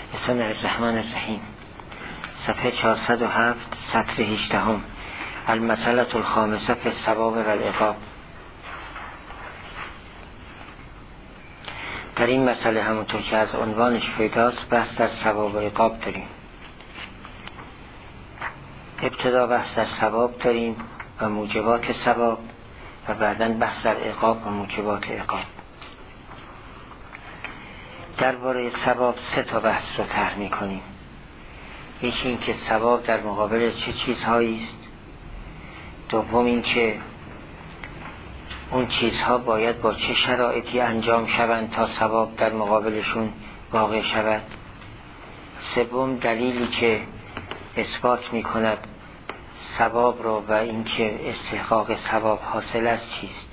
بسم الله الرحمن الرحیم. صفحه 407 سطر 18 المسألة الخامسة في الثواب و العقاب. در این مسئله همونطور که از عنوانش پیداست بحث در ثواب و عقاب داریم. ابتدا بحث در ثواب داریم و موجبات ثواب و بعداً بحث در عقاب و موجبات عقاب. درباره ثواب 3 بحث رو طرح می‌کنیم. یکی این که ثواب در مقابل چه چیزهایی است، دوم این که اون چیزها باید با چه شرایطی انجام شوند تا ثواب در مقابلشون واقع شود، سوم دلیلی که اثبات می‌کند ثواب رو و این که استحقاق ثواب حاصل است چیست.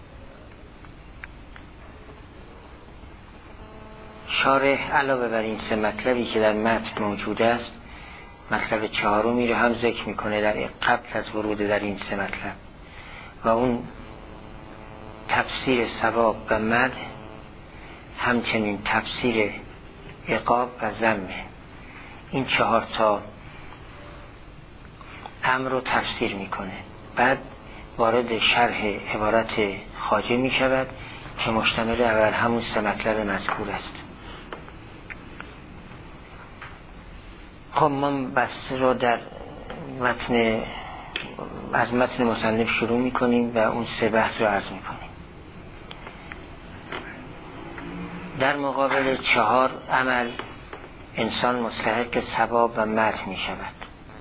شارح علاوه بر این 3 مطلبی که در متن موجود است، مطلب 4 رو هم ذکر میکنه در قبل از ورود در این 3 مطلب و اون تفسیر ثواب و مدح، همچنین تفسیر عقاب و ذم. این 4 امر رو تفسیر میکنه. بعد وارد شرح عبارت خواجه میشود که مشتمل بر همون 3 مطلب مذکور است. خب ما بحث رو در از متن مصنف شروع میکنیم و اون 3 بحث رو عرض میکنیم. در مقابل 4 عمل انسان مستحق ثواب و مدح میشود.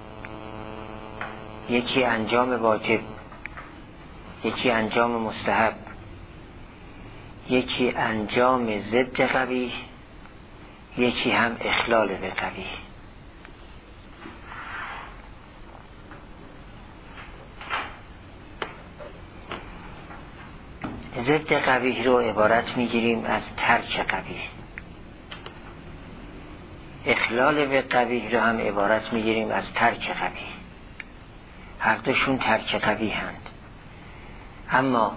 یکی انجام واجب، یکی انجام مستحب، یکی انجام ضد قبیح، یکی هم اخلال به قبیح. ضد قبیح رو عبارت میگیریم از ترک قبیح، اخلال به قبیح رو هم عبارت میگیریم از ترک قبیح. هر دوشون ترک قبیح هند، اما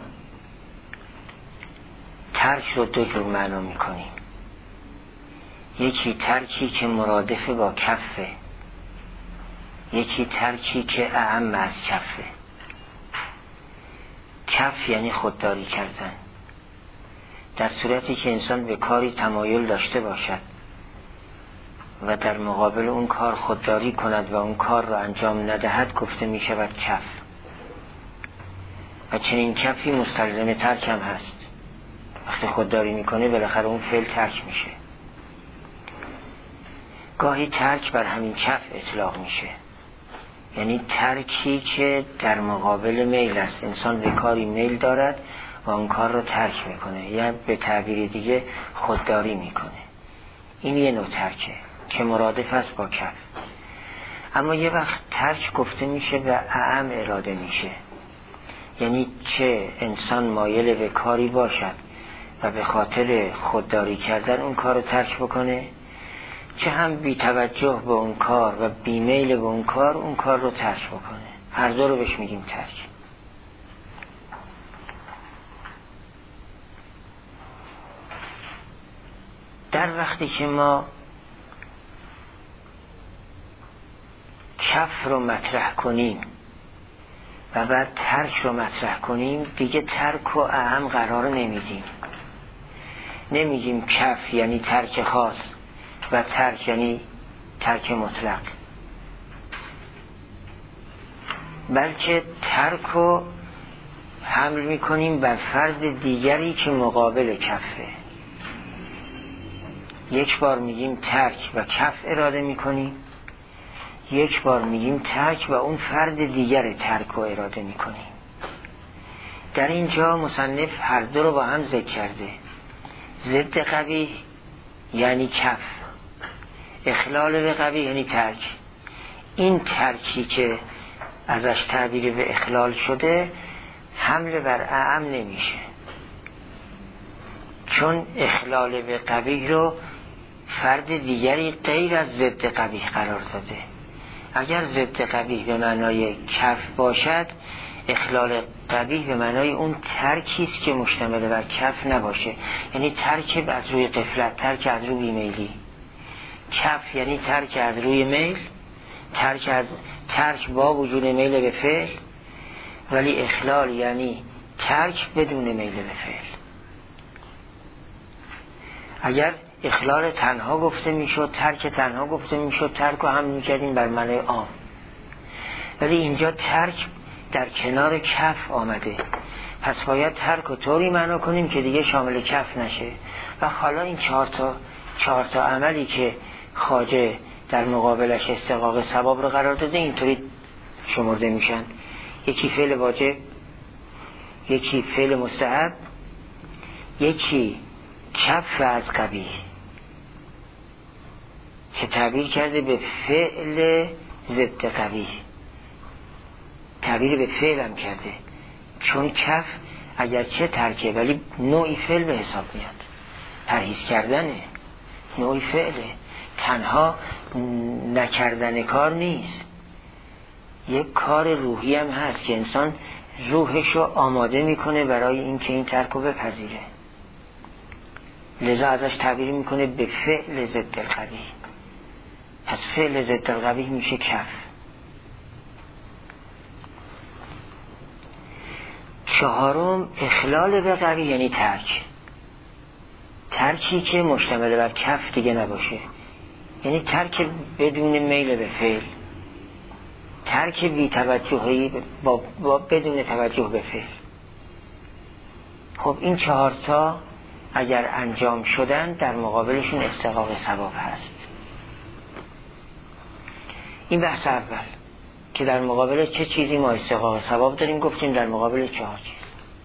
ترک رو 2 جور معنا میکنیم. یکی ترکی که مرادف با کفه، یکی ترکی که اعم از کفه. کف یعنی خودداری کردن. در صورتی که انسان به کاری تمایل داشته باشد و در مقابل اون کار خودداری کند و اون کار را انجام ندهد گفته می شود کف. و چنین کفی مستلزم ترک هم هست. وقتی خودداری میکنه بالاخره اون فعل ترک میشه. گاهی ترک بر همین کف اطلاق میشه، یعنی ترکی که در مقابل میل است. انسان به کاری میل دارد و اون کار رو ترک میکنه، یا به تعبیر دیگه خودداری میکنه. این یه نوع ترکه که مرادف است با کف. اما یه وقت ترک گفته میشه و اعم اراده میشه، یعنی چه انسان مایل به کاری باشد و به خاطر خودداری کردن اون کار رو ترک بکنه، چه هم بی توجه به اون کار و بی میل به اون کار رو ترک بکنه. هر دو رو بهش میگیم ترک. در وقتی که ما کف رو مطرح کنیم و بعد ترک رو مطرح کنیم، دیگه ترک و اهم قرار نمیگیم کف یعنی ترک خاص و ترک یعنی ترک مطلق، بلکه ترک رو حمل میکنیم بر فرد دیگری که مقابل کفه. یک بار میگیم ترک و کف اراده میکنیم، یک بار میگیم ترک و اون فرد دیگر ترک رو اراده میکنیم. در اینجا مصنف هر دو رو با هم ذکر کرده. ضد قبیح یعنی کف، اخلال به قبیح یعنی ترک. این ترکی که ازش تعبیر به اخلال شده حمل بر اعم نمیشه، چون اخلال به قبیح رو فرد دیگری غیر از ضد قبیح قرار داده. اگر ضد قبیح به معنای کف باشد، اخلال قبیح به معنای اون ترکی است که مشتمل بر کف نباشه، یعنی ترک از روی غفلت، ترک از روی بیمیلی. کف یعنی ترک از روی میل، ترک با وجود میل به فعل، ولی اخلال یعنی ترک بدون میل به فعل. اگر اخلال تنها گفته میشد، ترک تنها گفته میشد، ترک رو هم میکردیم بر معنی عام، ولی اینجا ترک در کنار کف آمده، پس باید ترک رو طوری معنا کنیم که دیگه شامل کف نشه. و حالا این چهار تا عملی که خواجه در مقابلش استحقاق ثواب رو قرار داده اینطوری شمرده میشن: یکی فعل واجب، یکی فعل مستحب، یکی کف از قبیح که تعبیر کرده به فعل ضد قبیح، تعبیر به فعل هم کرده، چون کف اگرچه ترکه ولی نوعی فعل به حساب میاد، پرهیز کردنه، نوعی فعله، تنها نکردن کار نیست، یک کار روحی هم هست که انسان روحشو آماده میکنه برای اینکه این ترک رو بپذیره، لذا ازش تعبیر میکنه به فعل ضد القبیح. پس فعل ضد القبیح میشه کف. چهارم اخلال به قبیح یعنی ترکی که مشتمل بر کف دیگه نباشه، یعنی ترک بدون میل به فعل، ترک بی توجهی با بدون توجه به فعل. خب این چهار تا اگر انجام شدن در مقابلشون استحقاق ثواب هست. این بحث اول که در مقابل چه چیزی ما استحقاق ثواب داریم، گفتیم در مقابل 4 چیز.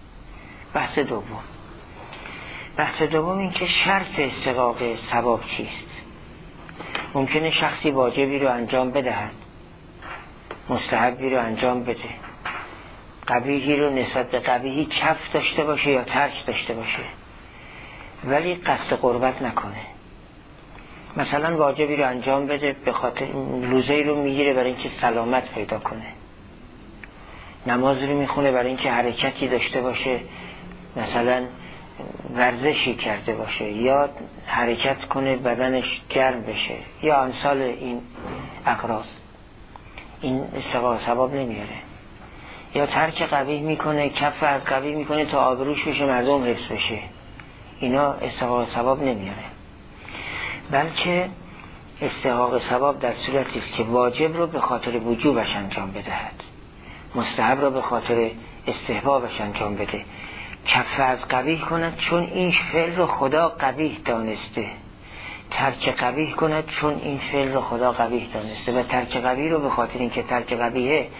بحث دوم این که شرط استحقاق ثواب چیست. ممکنه شخصی واجبی رو انجام بدهد، مستحبی رو انجام بده، قبیحی رو نسبت به قبیحی کف داشته باشه یا ترک داشته باشه، ولی قصد قربت نکنه. مثلا واجبی رو انجام بده به خاطر روزه‌ای رو میگیره برای اینکه سلامت پیدا کنه، نماز رو میخونه برای اینکه حرکتی داشته باشه، مثلا ورزشی کرده باشه یا حرکت کنه بدنش گرم بشه یا امثال این اقراض، این استحقاق ثواب نمیاره. یا ترک قبیح میکنه، کف از قبیح میکنه تا آبروش بشه، مردم حفظ بشه، اینا استحقاق ثواب نمیاره. بلکه استحقاق ثواب در صورتی است که واجب رو به خاطر وجوبش انجام بدهد، مستحب رو به خاطر استحبابش انجام بده، کف از قبیح کند چون این فعل رو خدا قبیح دانسته، ترک قبیح کند چون این فعل رو خدا قبیح دانسته، و ترک قبیح رو به خاطر اینکه ترک قبیحه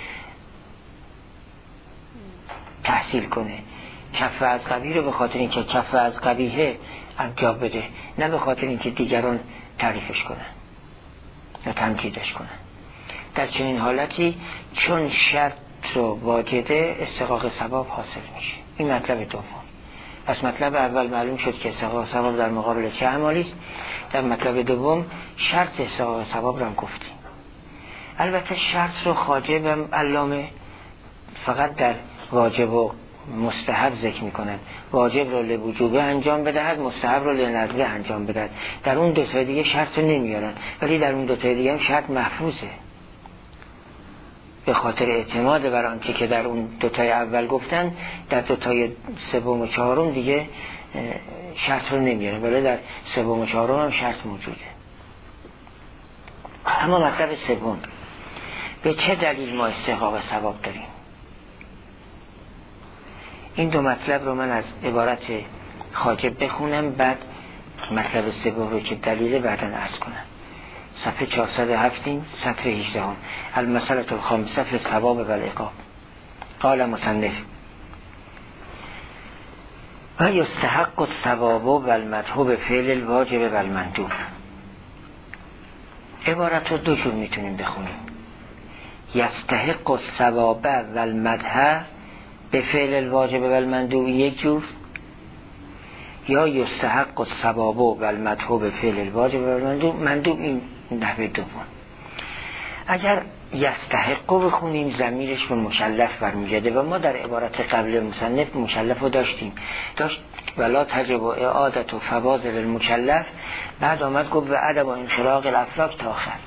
تحصیل کنه، کف از قبیح رو به خاطر اینکه کف از قبیحه انجام بده، نه به خاطر اینکه دیگران تعریفش کنن یا تمجیدش کنن. در چنین حالتی چون شرط رو واجده استحقاق ثواب حاصل میشه. این مطلب دوم. پس مطلب اول معلوم شد که استحقاق ثواب در مقابل چه اعمالی است. در مطلب دوم شرط استحقاق ثواب رو هم گفتیم. البته شرط رو خواجه و علامه فقط در واجب و مستحب ذکر میکنند. واجب رو لوجوبه انجام بدهد، مستحب رو لندبه انجام بدهد. در اون دو تا دیگه شرط نمیارن، ولی در اون دو تا دیگه هم شرط محفوظه، به خاطر اعتماد بر آنچه که در اون دو تای اول گفتن. در دو تای سوم و چهارم دیگه شرط رو نمیارن، ولی در سوم و چهارم هم شرط موجوده. اما مطلب سوم، به چه دلیل ما استحقاق ثواب داریم؟ این دو مطلب رو من از عبارت خواجه بخونم، بعد مطلب سوم رو که دلیل بعداً عرض کنم. صفحه 407 صفحه 18 المسألة الخامسة في الثواب والعقاب. قال مصنف: و یستحق الثواب والمدحوب فعل الواجب والمندوب. عبارت رو دو جور میتونیم بخونیم: یستحق الثواب والمدح به فعل الواجب والمندوب یک جور، یا یستحق الثواب والمدحوب فعل الواجب والمندوب مندوب. این نحوه دوم. اگر یستحق بخونیم ضمیرش به مکلف برمیگرده و ما در عبارت قبل مصنف مکلف رو داشت ولا تجب اعادت و فواضل المکلف، بعد آمد گفت و عدم انخراق الافلاک تا آخر.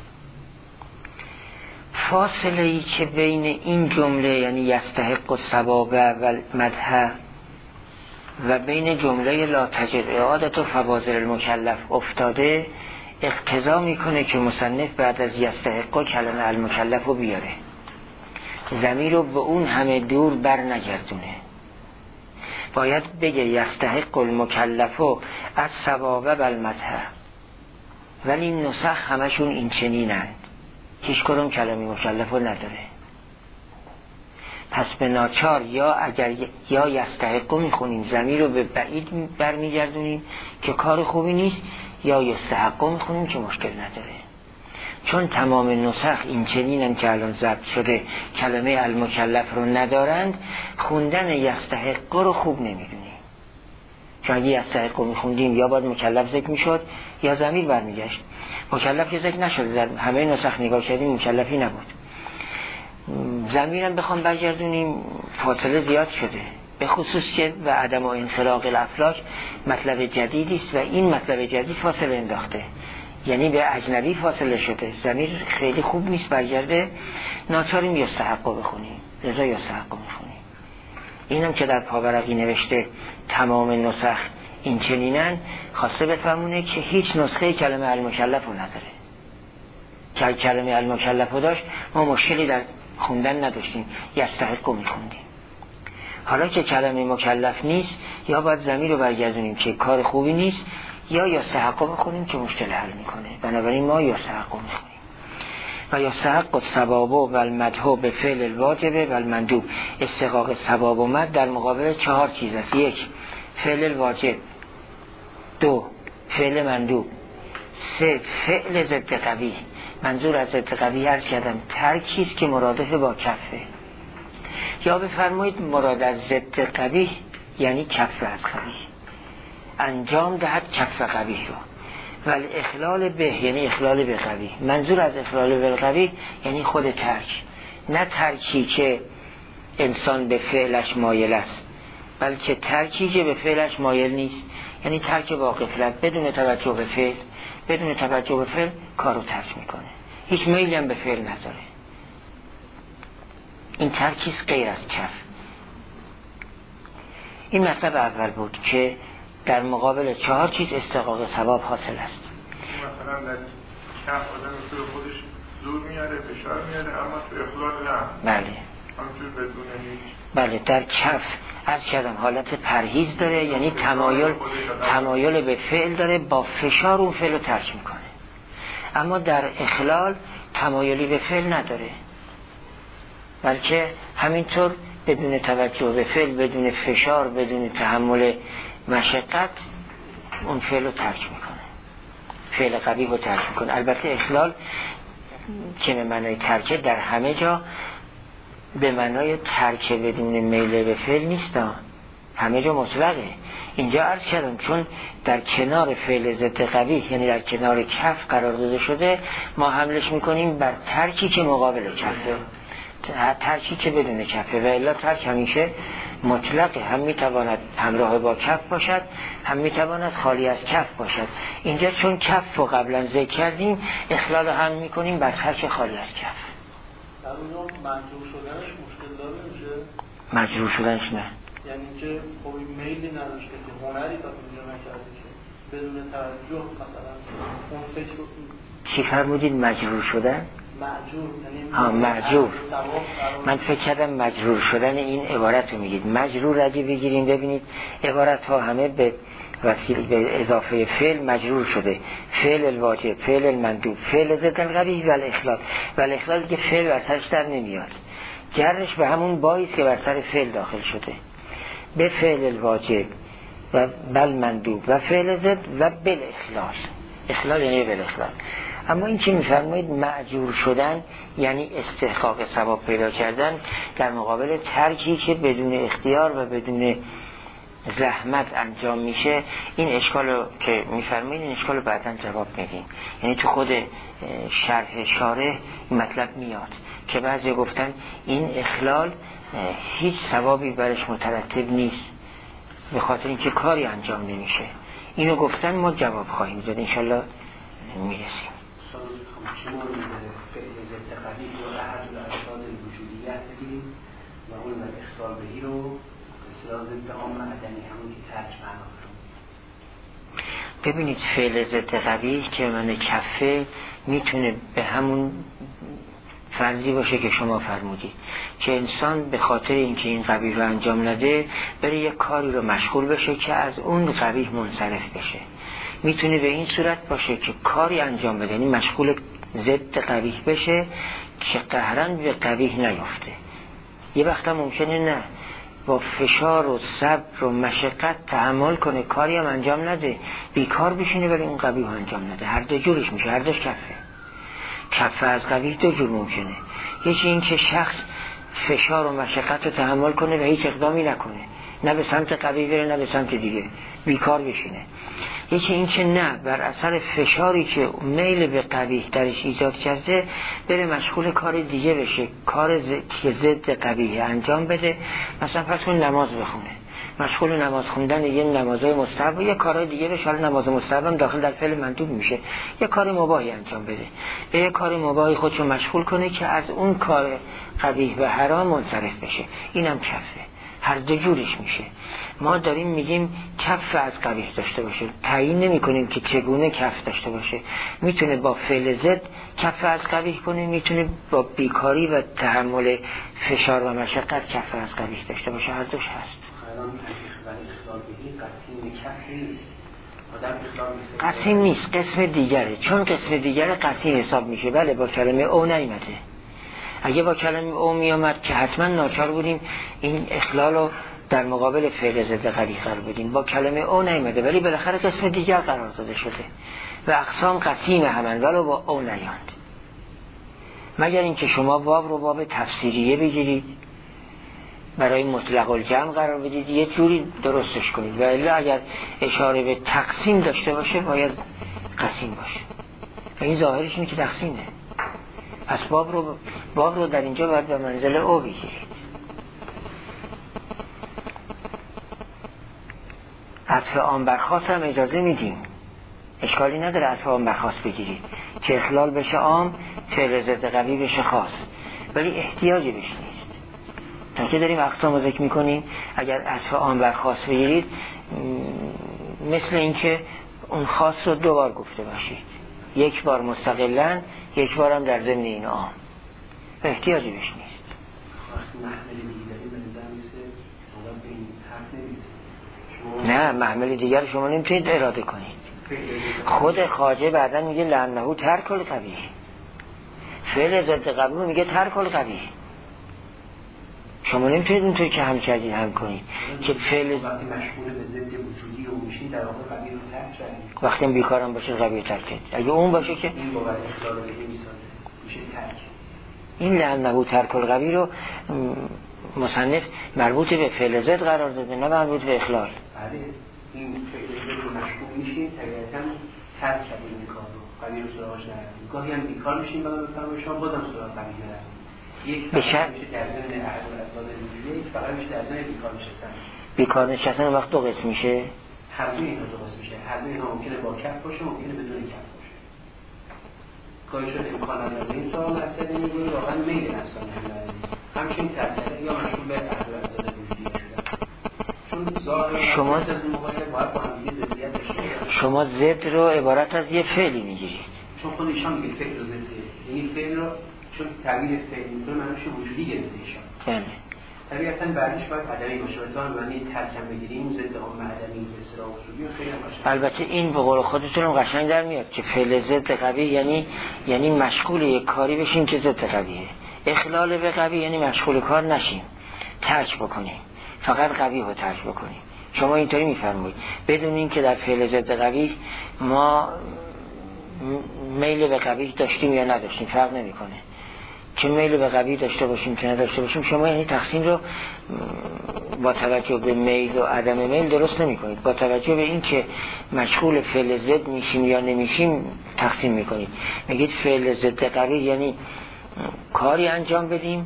فاصله ای که بین این جمله یعنی یستحق الثواب و مدح و بین جمله لا تجب اعادت و فواضل المکلف افتاده، اقتضا میکنه که مصنف بعد از یستحق کلمه المکلف رو بیاره، ضمیر رو به اون همه دور بر نگردونه. باید بگه یستحق المکلف از ثواب و المدح، ولی این نسخ همشون این چنینند، هیچ کدوم کلمه مکلف رو نداره. پس به ناچار یا اگر یا یستحق میخونیم ضمیر رو به بعید برمیگردونیم که کار خوبی نیست، یا یستحق میخونیم که مشکل نداره. چون تمام نسخ این چنینن که الان ضبط شده کلمه المکلف رو ندارند، خوندن یستحق رو خوب نمیدونیم. چون اگه یستحق رو میخوندیم یا باید مکلف ذکر میشد یا ضمیر برمیگشت. مکلف که ذکر نشده، در همه نسخ نگاه کردیم مکلفی نبود. ضمیرم بخوام برگردونیم فاصله زیاد شده، به خصوص که و عدم و انخراق الافلاک مطلب جدیدی است و این مطلب جدید فاصله انداخته، یعنی به اجنبی فاصله شده، ضمیر خیلی خوب نیست برگرده، ناچاریم یستحق بخونیم، لذا یستحق میخونیم. اینم که در پاورقی نوشته تمام نسخ این چنینن، خواسته بفهمونه که هیچ نسخه کلمه المکلف رو نداره. که کلمه المکلف رو داشت ما مشکلی در خوندن نداشتیم، یستحق رو میخوندیم. حالا که کلمه مکلف نیست، یا باید ضمیر رو برگردونیم که کار خوبی نیست، یا یستحق رو بخونیم که مشکل حل میکنه. بنابراین ما یستحق رو میخونیم. و یستحق الثواب و المدح به فعل الواجب و المندوب. استحقاق ثواب و مدح در مقابل 4 چیز است: 1 فعل الواجب، 2 فعل مندوب، 3 فعل ضد قبیح. منظور از ضد قبیح عرض کردم ترکی است که مرادف با کفه، یا بفرمایید مراد از ضد قبیح یعنی کف از قبیح، انجام دهد کف قبیح رو. و اخلال به یعنی اخلال به قبیح. منظور از اخلال به قبیح یعنی خود ترک، نه ترکی که انسان به فعلش مایل است، بلکه ترکی که به فعلش مایل نیست، یعنی ترک با غفلت، بدون توجه به فعل، بدون توجه به فعل کارو ترک میکنه، هیچ میلی هم به فعل نداره. این ترکیست غیر از کف. این مطلب اول بود که در مقابل 4 چیز استحقاق ثواب حاصل است. مثلا در کف آدم تو خودش زور میاره، فشار میاره، اما تو اخلال نه. بله. همچون بدون هیچ. بله، در کف از کردم حالت پرهیز داره، یعنی تمایل به فعل داره، با فشار اون فعل رو ترک میکنه. اما در اخلال تمایلی به فعل نداره، بلکه همینطور بدون توجه به فعل، بدون فشار، بدون تحمل مشقت اون فعل رو ترک میکنه، فعل قبیح رو ترک میکنه. البته اخلال که به معنای ترکه در همه جا به معنای ترکه بدون میل به فعل نیست، همه جا مطلقه. اینجا عرض کردم چون در کنار فعل ضد قبیح یعنی در کنار کف قرار داده شده، ما حملش میکنیم بر ترکی که مقابل کفه، ترکی که بدون کفه. و الا ترک همیشه مطلقه، هم میتواند همراه با کف باشد، هم میتواند خالی از کف باشد. اینجا چون کف رو قبلا ذکر کردیم، اخلال هم میکنیم بر ترک خالی از کف. در اونجا مجروح شدنش مشکل داره میشه؟ مجروح شدنش نه، یعنی که خوبی میلی نداشته که هنری تا اونجا نکرده که بدون توجه مثلا اون فکر رو چی فرمودید مجروح شدن؟ معجور، یعنی معجور. من فکر کردم مجرور شدن این عبارت رو میگید. مجرور اگه بگیریم ببینید عبارت ها همه به وسیله به اضافه فعل مجرور شده: فعل الواجب، فعل المندوب، فعل ضد القبیح و الاخلال. و الاخلال که فعل وسطش در نمیاد، جرش به همون باییست که بر سر فعل داخل شده، به فعل الواجب و بل مندوب و فعل ضد و بالاخلال. اخلال یعنی بالاخلال. اما این که میفرمایید معجور شدن یعنی استحقاق ثواب پیدا کردن در مقابل ترکی که بدون اختیار و بدون زحمت انجام میشه. این اشکال رو که میفرمایید این اشکال رو بعداً جواب میدیم، یعنی تو خود شرح شارح این مطلب میاد که بعضی گفتن این اخلال هیچ ثوابی برش مترتب نیست، به خاطر اینکه کاری انجام نمیشه. اینو گفتن ما جواب خواهیم داد انشالله میرسیم. چه مورد فعل ضد قبیح رو احد الاشخاص وجودیه بدیم و اون اخلال بهی رو اصطلاح ضد عام عدمی همون که ترک معنا کنیم. ببینید فعل ضد قبیح که من کفه میتونه به همون فرضی باشه که شما فرمودید که انسان به خاطر اینکه این قبیح رو انجام نده بره یک کاری رو مشغول بشه که از اون قبیح منصرف بشه. میتونه به این صورت باشه که کاری انجام بده یعنی مشغول ضد قبیح بشه که قهرن به قبیح نیفته. یه وقت هم ممکنه نه با فشار و صبر و مشقت تحمل کنه کاری هم انجام نده بیکار بشینه ولی اون قبیح انجام نده. هر دو جورش میشه، هر دوش کفه از قبیح دو جور ممکنه. یکی این که شخص فشار و مشقت رو تحمل کنه و هیچ اقدامی نکنه، نه به سمت قبیح بره نه به سمت دیگه، بیکار بشینه. یکی این که نه بر اثر فشاری که میل به قبیح درش ایجاد کرده بره مشغول کار دیگه بشه، کار که ضد قبیح انجام بده. مثلا فرض کن نماز بخونه، مشغول نماز خوندن یه نمازهای مستحب و یه کارهای دیگه بشه. حالا نماز مستحب هم داخل در فعل مندوب میشه، یه کار مباحی انجام بده، به یه کار مباحی خودشو مشغول کنه که از اون کار قبیح و حرام منصرف بشه. اینم کفه، هر دو جورش میشه. ما داریم میگیم کف از قبیح داشته باشه، تعیین نمی کنیم که چگونه کف داشته باشه. میتونه با فعل ضد کف از قبیح کنه، میتونه با بیکاری و تحمل فشار و مشقت کف از قبیح داشته باشه، هر دوش هست. قسیم نیست، قسم دیگره. چون قسم دیگره قسیم حساب میشه. بله با کلمه او نیامده. اگه با کلمه او میامد که حتما ناچار بودیم این اخلال رو در مقابل فعل ضد قبیح قرار بدیم. با کلمه او نیامده ولی بالاخره قسم دیگر قرار داده شده و اقسام قسیم همن ولو با او نیاند، مگر اینکه شما واو رو واو تفسیریه بگیرید برای مطلق الجمع قرار بدید یه جوری درستش کنید و الا اگر اشاره به تقسیم داشته باشه باید قسیم باشه و این ظاهرش اینه که تقسیمه. پس باب رو در اینجا باید به منزل او بگیرید. عطف عام بر خاص هم اجازه میدیم، اشکالی نداره عطف عام بر خاص بگیرید که اخلال بشه عام، فعل ضد قبیح بشه خاص، ولی احتیاجی بهش نیست. تا که داریم اقسام رو ذکر میکنیم اگر عطف عام بر خاص بگیرید مثل اینکه اون خاص رو دو بار گفته باشید، یک بار مستقلاً یک بار هم در ضمن این عام، احتیاجی بهش نیست. نه محمل دیگر شما نمیتونید اراده کنید. خود خواجه بعدا میگه لعنه ترک القبیح، فعل ضد قبیح میگه ترک القبیح. شما نمیتونید اونطور که هم کردید هم کنید که فعل وقتی مشغول به ضد وجودی رو میشین در واقع قبیح رو ترک کردید. وقتی بیکارم باشه قبیح ترک کنید. اگه اون باشه که این باور اخلال رو میسازه میشه ترک. این لعنه ترک القبیح رو مصنف مربوط به فعل ضد قرار داده نه مربوط به اخلال. بله این فعل ضد رو مشغول میشین طبیعتاً ترک کردید این کار رو، قبیح رو سراغش نرفتید. گاهی هم بیکار میشین بعد میفهمید شما بازم سراغ قبیح نرفتید. یک فقط میشه در ضمن احد الاسباب وجودی، یک فقط میشه در ضمن بیکار نشستن. بیکار نشستن وقت دو قسم میشه. هر دوی اینا دو قسم میشه. هر دوی اینا ممکنه با کف باشه، ممکنه بدون کف باشه. گاهی شده امکان نداره این سوال مسئله میگه واقعا میل انسان نداره. همچنین ترکیب یا مشغول به احد الاسباب وجودی شدن. چون شما از این مقایسه باید با هم دیگه ضدیت داشته. شما ضد رو عبارت از یه فعلی میگیرید. چون خود ایشان میگه فعل رو ضده. یعنی فعل رو چون تعبیر فعل میکنه معنیش وجودی گرفته ایشان. بله. طبیعتاً بعدش باید عدمی باشه و تا معنی ترکم بگیریم ضد عام عدمی به اصطلاح اصولی و خیلی هم باشه. البته این به قول خودتون هم قشنگ در میاد که فعل ضد قبیح یعنی مشغول یک کاری بشیم که ضد قبیحه. اخلال به قبیح یعنی مشغول کار نشیم، ترک بکنیم، فقط قبیح رو ترک بکنیم. شما اینطوری میفرمایید بدون این که در فعل ضد قبیح ما میل به قبیح داشتیم یا نداشتیم فرق نمیکنه. چه میل به قبیح داشته باشیم که نداشته باشیم شما یعنی تقسیم رو با توجه به میل و عدم میل درست نمی کنید. با توجه به این که مشغول فعل ضد میشیم یا نمیشیم تقسیم میکنید. میگید فعل ضد قبیح یعنی کاری انجام بدیم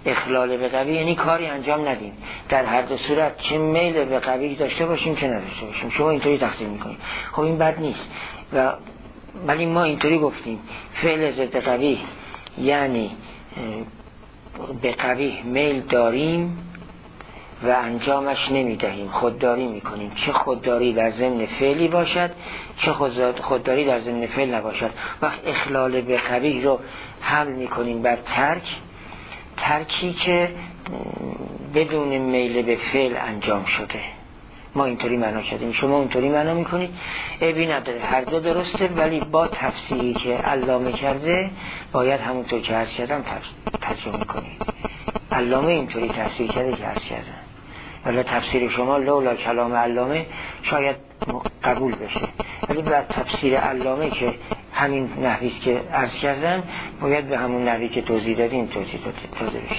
اخلال به قبیح یعنی کاری انجام ندیم. در هر دو صورت چه میل به قبیح داشته باشیم چه نداشته باشیم. شما اینطوری تقسیم میکنید، خب این بد نیست. ولی ما اینطوری گفتیم فعل ضد قبیح یعنی به قبیح میل داریم و انجامش نمیدهیم، خودداری میکنیم، چه خودداری در ضمن فعلی باشد چه خودداری در ضمن فعل نباشد. وقت اخلال به قبیح رو حمل میکنیم بر ترکی که بدون میل به فعل انجام شده. ما اینطوری معنا کردیم، شما اینطوری معنا میکنید، عیبی نداره، هر دو درسته، ولی با تفسیری که علامه کرده باید همونطور که عرض کردم ترجمه کنید. علامه اینطوری تفسیر کرده که عرض کردم، ولی تفسیر شما لولا کلام علامه شاید قبول بشه، ولی بعد تفسیر علامه که همین نحویست که عرض کردم باید به همون نحوی که توضیح دادیم توضیح داده بشه.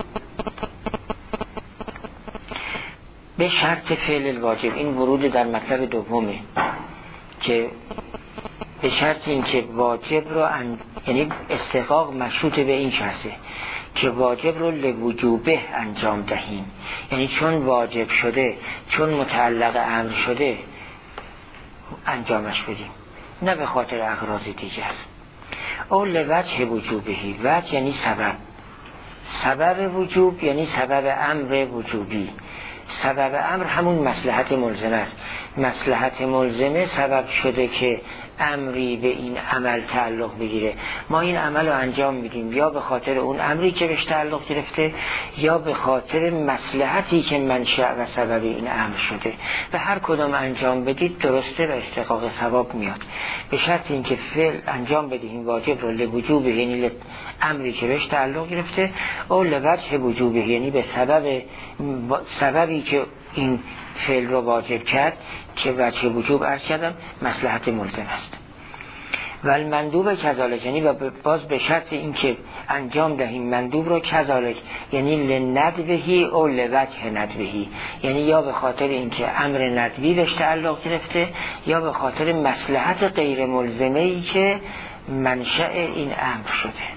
به شرط فعل الواجب، این ورود در مطلب دومه که به شرط این که واجب رو یعنی استحقاق مشروط به این شرطه که واجب رو لوجوبه انجام دهیم، یعنی چون واجب شده، چون متعلق امر شده انجامش بدیم، نه به خاطر اغراض دیگر. او لوجه وجوبهی، وجه یعنی سبب وجوب یعنی سبب امر وجوبی. سبب امر همون مصلحت ملزمه است. مصلحت ملزمه سبب شده که امری به این عمل تعلق بگیره، ما این عمل رو انجام میدیم یا به خاطر اون امری که بهش تعلق گرفته یا به خاطر مصلحتی که منشأ و سبب این امر شده. و هر کدام انجام بدید درسته و استحقاق ثواب میاد، به شرط اینکه فعل انجام بدیم واجب رو لوجوب یعنی امری که بهش تعلق گرفته، او لوجه وجوبه یعنی به سببی که این فعل رو واجب کرد که وجه وجوب عرض کردم مصلحت ملزم است. و المندوب کذالک یعنی باز به شرط این که انجام دهیم مندوب رو کذالک یعنی لندبهی او لوجه ندبهی، یعنی یا به خاطر اینکه امر ندبی بهش تعلق گرفته یا به خاطر مصلحت غیر ملزمه‌ای که منشأ این امر شده.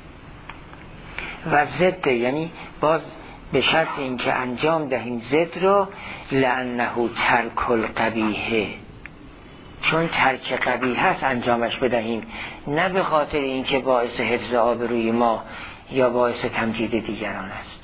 و ضد یعنی باز به شرط اینکه انجام دهیم ضد رو لانه ترک القبیح، چون ترک قبیح هست انجامش بدهیم، نه به خاطر اینکه باعث حفظ آبروی ما یا باعث تمجید دیگران است.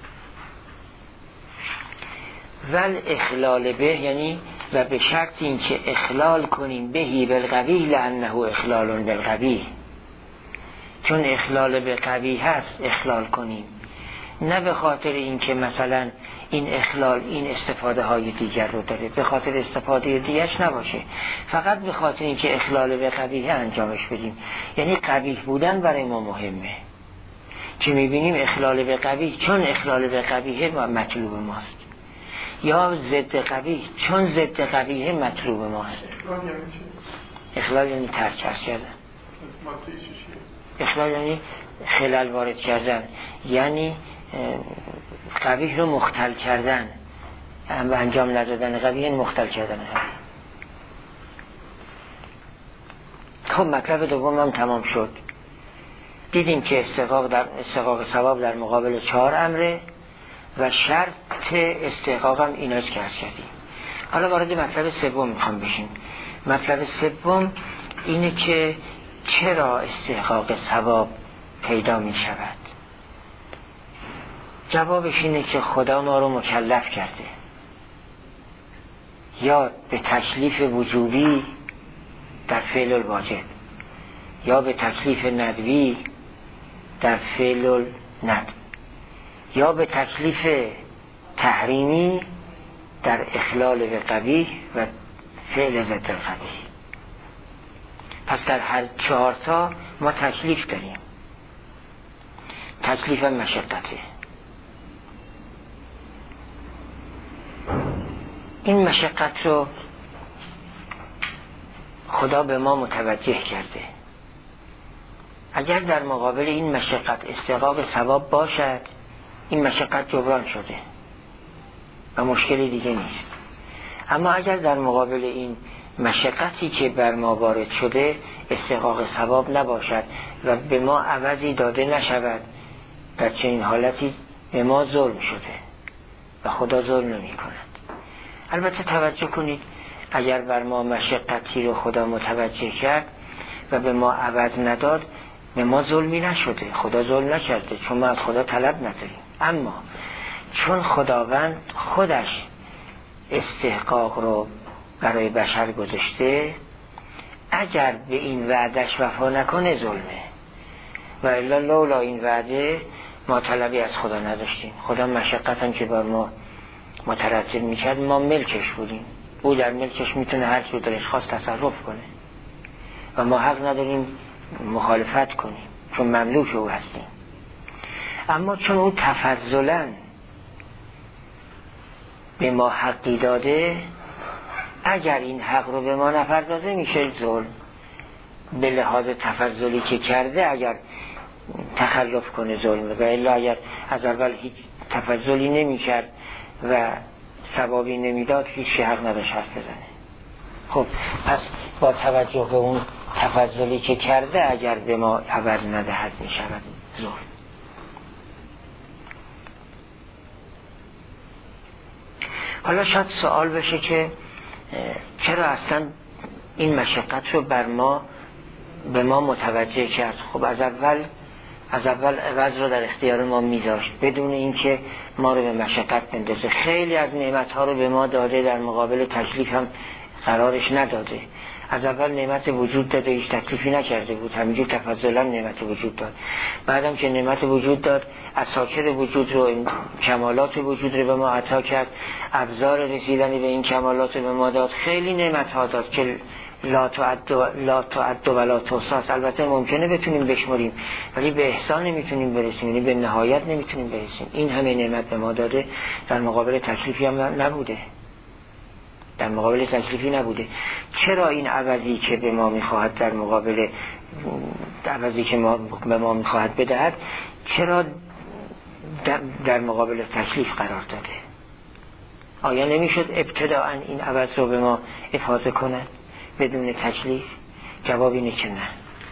ول اخلال به یعنی و به شرط اینکه اخلال کنیم بهی بالقبیح لانه اخلال بالقبیح، چون اخلال به قبیح هست اخلال کنیم، نه به خاطر اینکه مثلا این اخلال این استفاده های دیگر رو داره، به خاطر استفاده دیگرش نباشه، فقط به خاطر اینکه اخلال به قبیح انجامش بدیم. یعنی قبیح بودن برای ما مهمه که میبینیم اخلال به قبیح، چون اخلال به قبیح مطلوب ماست، یا ضد قبیح چون ضد قبیح مطلوب ماست. اخلال یعنی ترک کردن، اخلال یعنی خلل وارد کردن، یعنی قبیح رو مختل کردن، انجام ندادن قبیح مختل کردن. خب مطلب دوم هم تمام شد. دیدیم که استحقاق ثواب در مقابل 4 امره و شرط استحقاق هم ایناست که عرض کردیم. حالا وارد مطلب سوم میخوام بشیم. مطلب سوم اینه که چرا استحقاق ثواب پیدا می شود؟ جوابش اینه که خدا ما رو مکلف کرده، یا به تکلیف وجوبی در فعل الواجب یا به تکلیف ندبی در فعل الندب یا به تکلیف تحریمی در اخلال به قبیح و فعل ضد القبیح. پس در هر 4 تا ما تکلیف داریم. تکلیف مشقته. این مشقت رو خدا به ما متوجه کرده. اگر در مقابل این مشقت استحقاق ثواب باشد، این مشقت جبران شده و مشکلی دیگه نیست. اما اگر در مقابل این مشقتی که بر ما وارد شده استحقاق ثواب نباشد و به ما عوضی داده نشود در چنین حالتی به ما ظلم شده و خدا ظلم نمی کند. البته توجه کنید اگر بر ما مشقتی رو خدا متوجه کرد و به ما عوض نداد، به ما ظلمی نشده، خدا ظلم نکرده، چون ما از خدا طلب نداریم. اما چون خداوند خودش استحقاق رو برای بشر گذاشته، اگر به این وعدش وفا نکنه ظلمه، و الا لولا این وعده ما طلبی از خدا نداشتیم. خدا مشقتاً که بر ما مترتب میکرد، ما ملکش بودیم، او در ملکش میتونه هر چی دلش خواست تصرف کنه و ما حق نداریم مخالفت کنیم چون مملوک او هستیم. اما چون او تفضلاً به ما حقی داده، اگر این حق رو به ما نپردازه میشه ظلم. به لحاظ تفضلی که کرده اگر تخلف کنه ظلمه، و الا اگر از اول هیچ تفضلی نمی کرد و ثوابی نمیداد، هیچ حق نداشت حرف بزنه. خب پس با توجه به اون تفضلی که کرده، اگر به ما عوض ندهد می شود ظلم. حالا شاید سوال بشه که چرا اصلا این مشقت رو به ما متوجه کرد؟ خب از اول عوض رو در اختیار ما میذاشت بدون اینکه ما رو به مشقت بندازه. خیلی از نعمت‌ها رو به ما داده، در مقابل تکلیف هم قرارش نداده. از اول نعمت وجود داده، هیچ تکلیفی نکرده بود، همینجور تفضلا نعمت وجود داد. بعدم که نعمت وجود داد، اساکر وجود رو، کمالات وجود رو به ما عطا کرد، ابزار رسیدنی به این کمالات به ما داد. خیلی نعمت‌ها داد که لا تعد و لا تحصى. البته ممکنه بتونیم بشمریم، ولی به احصا نمیتونیم برسیم، یعنی به نهایت نمیتونیم برسیم. این همه نعمت به ما داده، در مقابل تکلیفی هم نبوده، در مقابل تکلیفی نبوده. چرا این عوضی که به ما میخواهد در مقابل عوضی که به ما میخواهد بدهد، چرا در مقابل تکلیف قرار داده؟ آیا نمیشد ابتداءً این عوض رو به ما افاضه کند بدون تکلیف؟ جواب اینه که نه.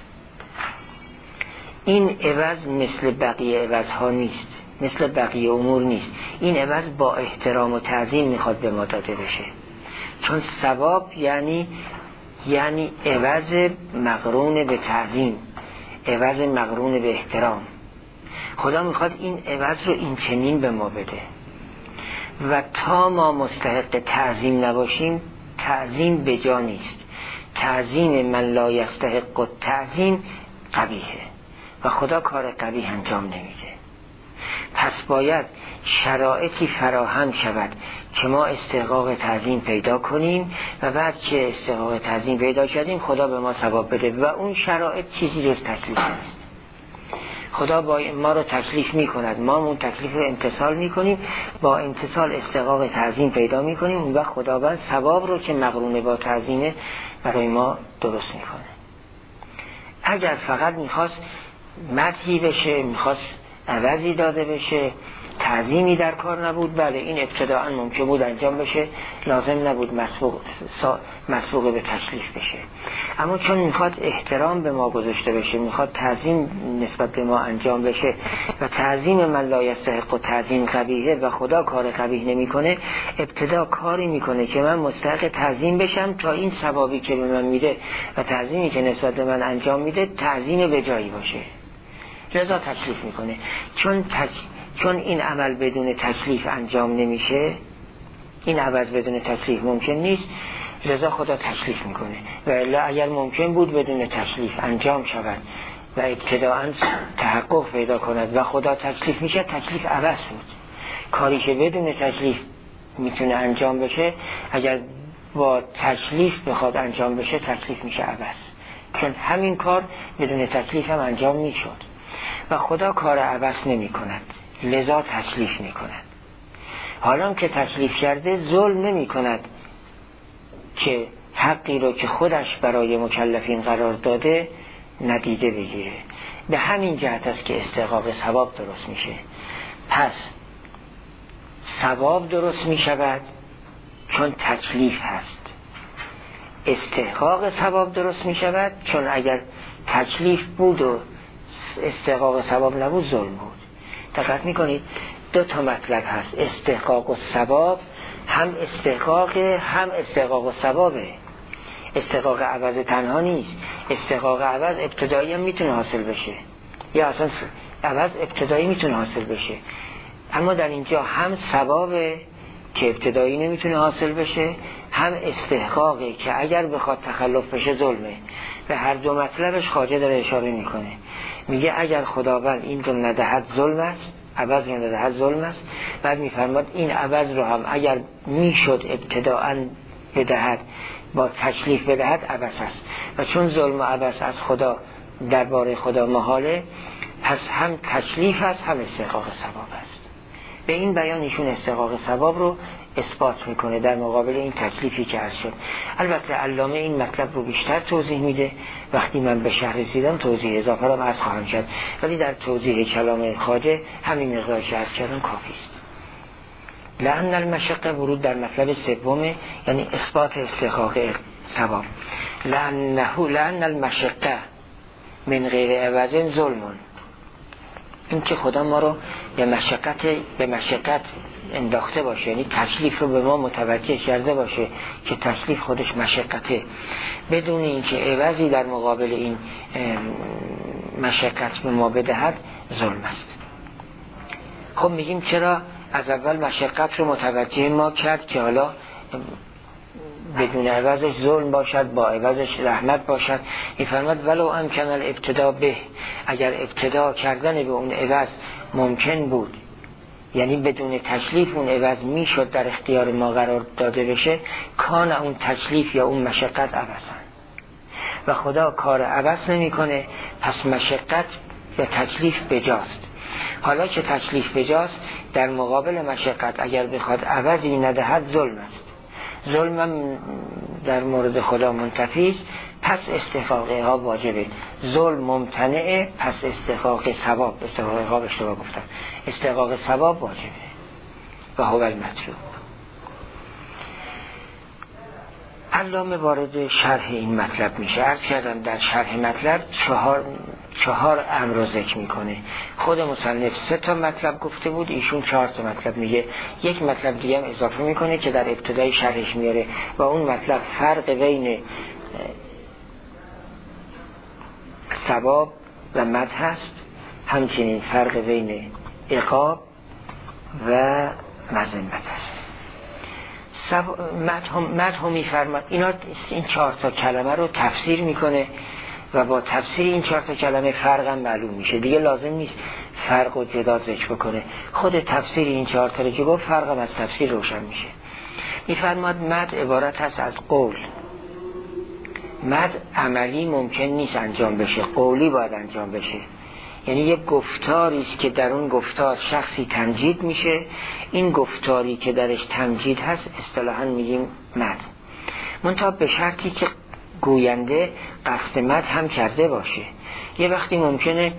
این عوض مثل بقیه عوضها نیست، مثل بقیه امور نیست. این عوض با احترام و تعظیم میخواد به ما داده بشه، چون ثواب یعنی عوض مقرون به تعظیم، عوض مقرون به احترام. خدا میخواد این عوض رو این چنین به ما بده، و تا ما مستحق تعظیم نباشیم تعظیم به جا نیست. تعظیم من لا یستحق التعظیم قبیحه و خدا کار قبیح انجام نمیده. پس باید شرایطی فراهم شود که ما استحقاق تعظیم پیدا کنیم، و بعد که استحقاق تعظیم پیدا کردیم خدا به ما ثواب بده، و اون شرایط چیزی جز تکلیف نیست. خدا با ما رو تکلیف می کند، ما اون تکلیف رو امتثال می کنیم، با امتثال استحقاق تعظیم پیدا می کنیم، اون وقت خداوند ثواب رو که مقرونه با تعظیمه برای ما درست می کنه. اگر فقط میخواست مدحی بشه، میخواست عوضی داده بشه، تعظیمی در کار نبود، بله این ابتداءً ممکن بود انجام بشه، لازم نبود مسبوق به تکلیف بشه. اما چون میخواد احترام به ما گذاشته بشه، میخواد تعظیم نسبت به ما انجام بشه، و تعظیم من لا یستحق و تعظیم قبیحه و خدا کار قبیح نمیکنه، ابتدا کاری میکنه که من مستحق تعظیم بشم تا این ثوابی که به من میده و تعظیمی که نسبت به من انجام میده تعظیم به جایی باشه، لذا تکلیف میکنه. چون این عمل بدون تکلیف انجام نمیشه، این عوض بدون تکلیف ممکن نیست، لذا خدا تکلیف میکنه. و الا اگر ممکن بود بدون تکلیف انجام شود و ابتداءً تحقق پیدا کند و خدا تکلیف میشه، تکلیف عوض بود. کاری که بدون تکلیف میتونه انجام بشه، اگر با تکلیف بخواد انجام بشه تکلیف میشه عوض، چون همین کار بدون تکلیف هم انجام میشد. و خدا کار عوض نمی کند، لذا تکلیف می کند. حالا که تکلیف کرده ظلم نمی کند که حقی رو که خودش برای مکلفین قرار داده ندیده بگیره. به همین جهت است که استحقاق ثواب درست میشه. پس ثواب درست می شود چون تکلیف هست، استحقاق ثواب درست می شود چون اگر تکلیف بود و استحقاق ثواب نبود ظلم بود. دقت میکنید 2 مطلب هست، استحقاق و ثواب، هم استحقاق و ثوابه. استحقاق عوض تنها نیست، استحقاق عوض ابتدایی هم میتونه حاصل بشه، یا اصلا عوض ابتدایی میتونه حاصل بشه، اما در اینجا هم ثوابه که ابتدایی نمیتونه حاصل بشه، هم استحقاقه که اگر بخواد تخلف بشه ظلمه. به هر 2 مطلبش خواجه داره اشاره میکنه، میگه اگر خداوند این رو ندهد ظلم است، عوض رو ندهد ظلم است. بعد میفرماد این عوض رو هم اگر میشد ابتداءً بدهد، با تکلیف بدهد، عوض است. و چون ظلم و عوض از خدا درباره خدا محاله، پس هم تکلیف است هم استحقاق ثواب است. به این بیان ایشون استحقاق ثواب رو اثبات میکنه در مقابل این تکلیفی که عرض شد. البته علامه این مطلب رو بیشتر توضیح میده، وقتی من به شرح رسیدم توضیح اضافه رو عرض خواهم کرد، ولی در توضیح کلام خواجه همین مقدار که عرض کردم کافی است. لأن المشقه ورود در مطلب سومه، یعنی اثبات استحقاق ثواب. لأن المشقه من غیر عوض ظلمون، این که خدا ما رو به مشقت انداخته باشه، یعنی تکلیف رو به ما متوجه کرده باشه که تکلیف خودش مشقته، بدون اینکه عوضی در مقابل این مشقت به ما بدهد، ظلم است. خب میگیم چرا از اول مشقت رو متوجه ما کرد که حالا بدون عوضش ظلم باشد، با عوضش رحمت باشد؟ میفرماد ولو امکن الابتدا به، اگر ابتدا کردن به اون عوض ممکن بود، یعنی بدون تکلیف اون عوض میشد در اختیار ما قرار داده بشه، کان اون تکلیف یا اون مشقت عوضن. و خدا کار عوض نمیکنه، پس مشقت یا تکلیف بجاست. حالا که تکلیف بجاست، در مقابل مشقت اگر بخواد عوضی ندهد، ظلم است. ظلم در مورد خدا منتفی، پس استحقاق ها واجبه. ظلم ممتنعه، پس استحقاق ثواب، استحقاق ثواب واجبه و هو المطلوب. علامه وارد شرح این مطلب میشه. عرض کردم در شرح مطلب چهار امر رو ذکر میکنه. خود مصنف 3 مطلب گفته بود، ایشون 4 مطلب میگه. یک مطلب دیگه هم اضافه میکنه که در ابتدای شرحش میاره و اون مطلب فرق بین ثواب و مدح هست، همچنین فرق بین عقاب و مذمت هست. مدح میفرماد این 4 کلمه رو تفسیر میکنه و با تفسیر این 4 کلمه فرق هم معلوم میشه، دیگه لازم نیست فرق و جدا ذکر بکنه. خود تفسیر این 4 رو که گفت، فرق هم از تفسیر روشن میشه. میفرماد مدح عبارت هست از قول. مدح عملی ممکن نیست انجام بشه، قولی باید انجام بشه. یعنی یک گفتاری است که در اون گفتار شخصی تمجید میشه، این گفتاری که درش تمجید هست اصطلاحاً میگیم مدح. منتها به شرطی که گوینده قصد مدح هم کرده باشه. یه وقتی ممکنه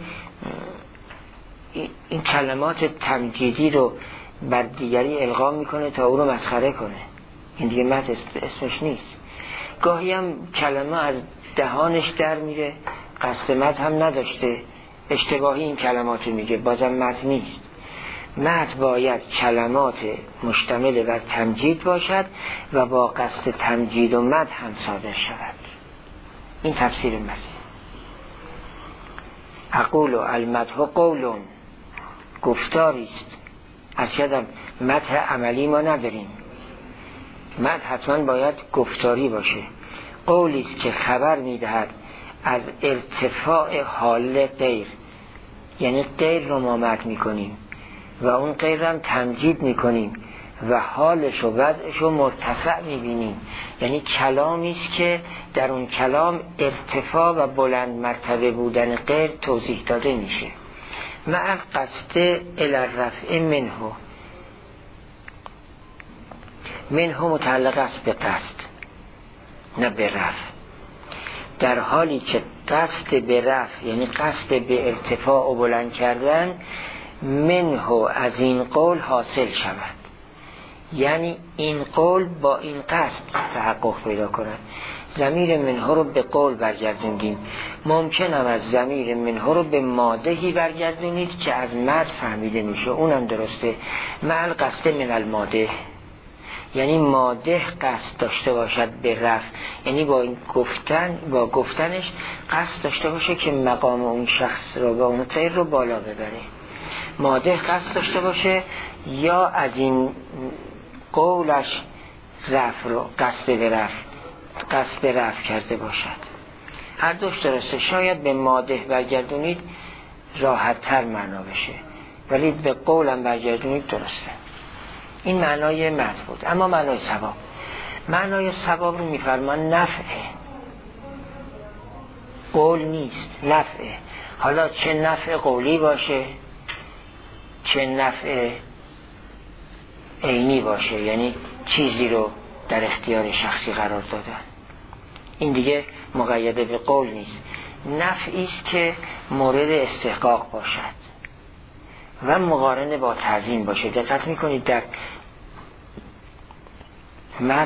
این کلمات تمجیدی رو بر دیگری القا میکنه تا او رو مسخره کنه، این دیگه مدح اسمش نیست. گاهی هم کلمه از دهانش در میره، قصد مدح هم نداشته، اشتباهی این کلمات میگه، بازم مدح نیست. مدح باید کلمات مشتمل بر تمجید باشد و با قصد تمجید و مدح هم صادر شود. این تفسیر مدح. اقول المدح قولون، گفتاری است. اصلا مدح عملی ما نداریم، مدح حتما باید گفتاری باشه. قولی است که خبر میدهد از ارتفاع حال غیر، یعنی غیر رو ما مدح میکنیم و اون غیر هم تمجید میکنیم و حالش و وضعش رو مرتفع میبینیم، یعنی کلامی است که در اون کلام ارتفاع و بلند مرتبه بودن غیر توضیح داده میشه. مع قصد الی الرفع منه متعلق است به قصد، نه به رفع. در حالی که قصد به رفع یعنی قصد به ارتفاع و بلند کردن، منه از این قول حاصل شود، یعنی این قول با این قصد تحقق پیدا کند. ضمیر منه رو به قول برگردوندیم. ممکنم از ضمیر منه رو به مادهی برگردونید که از مد فهمیده میشه، اونم درسته. مع القصد من الماده، یعنی ماده قصد داشته باشد به رفع، یعنی با گفتنش قصد داشته باشه که مقام اون شخص رو با اون غیر رو بالا ببره. ماده قصد داشته باشه یا از این قولش رفع رو قصد رفع کرده باشد. هر دوش درسته. شاید به ماده برگردونید راحت تر معنا بشه، ولی به قولم برگردونید درسته. این معنای مد بود. اما معنای ثواب رو میفرمان نفعه، قول نیست، نفعه. حالا چه نفع قولی باشه چه نفع عینی باشه، یعنی چیزی رو در اختیار شخصی قرار دادن، این دیگه مقید به قول نیست. نفعی است که مورد استحقاق باشد و مقارن با تعظیم باشه. دقت میکنید در مدح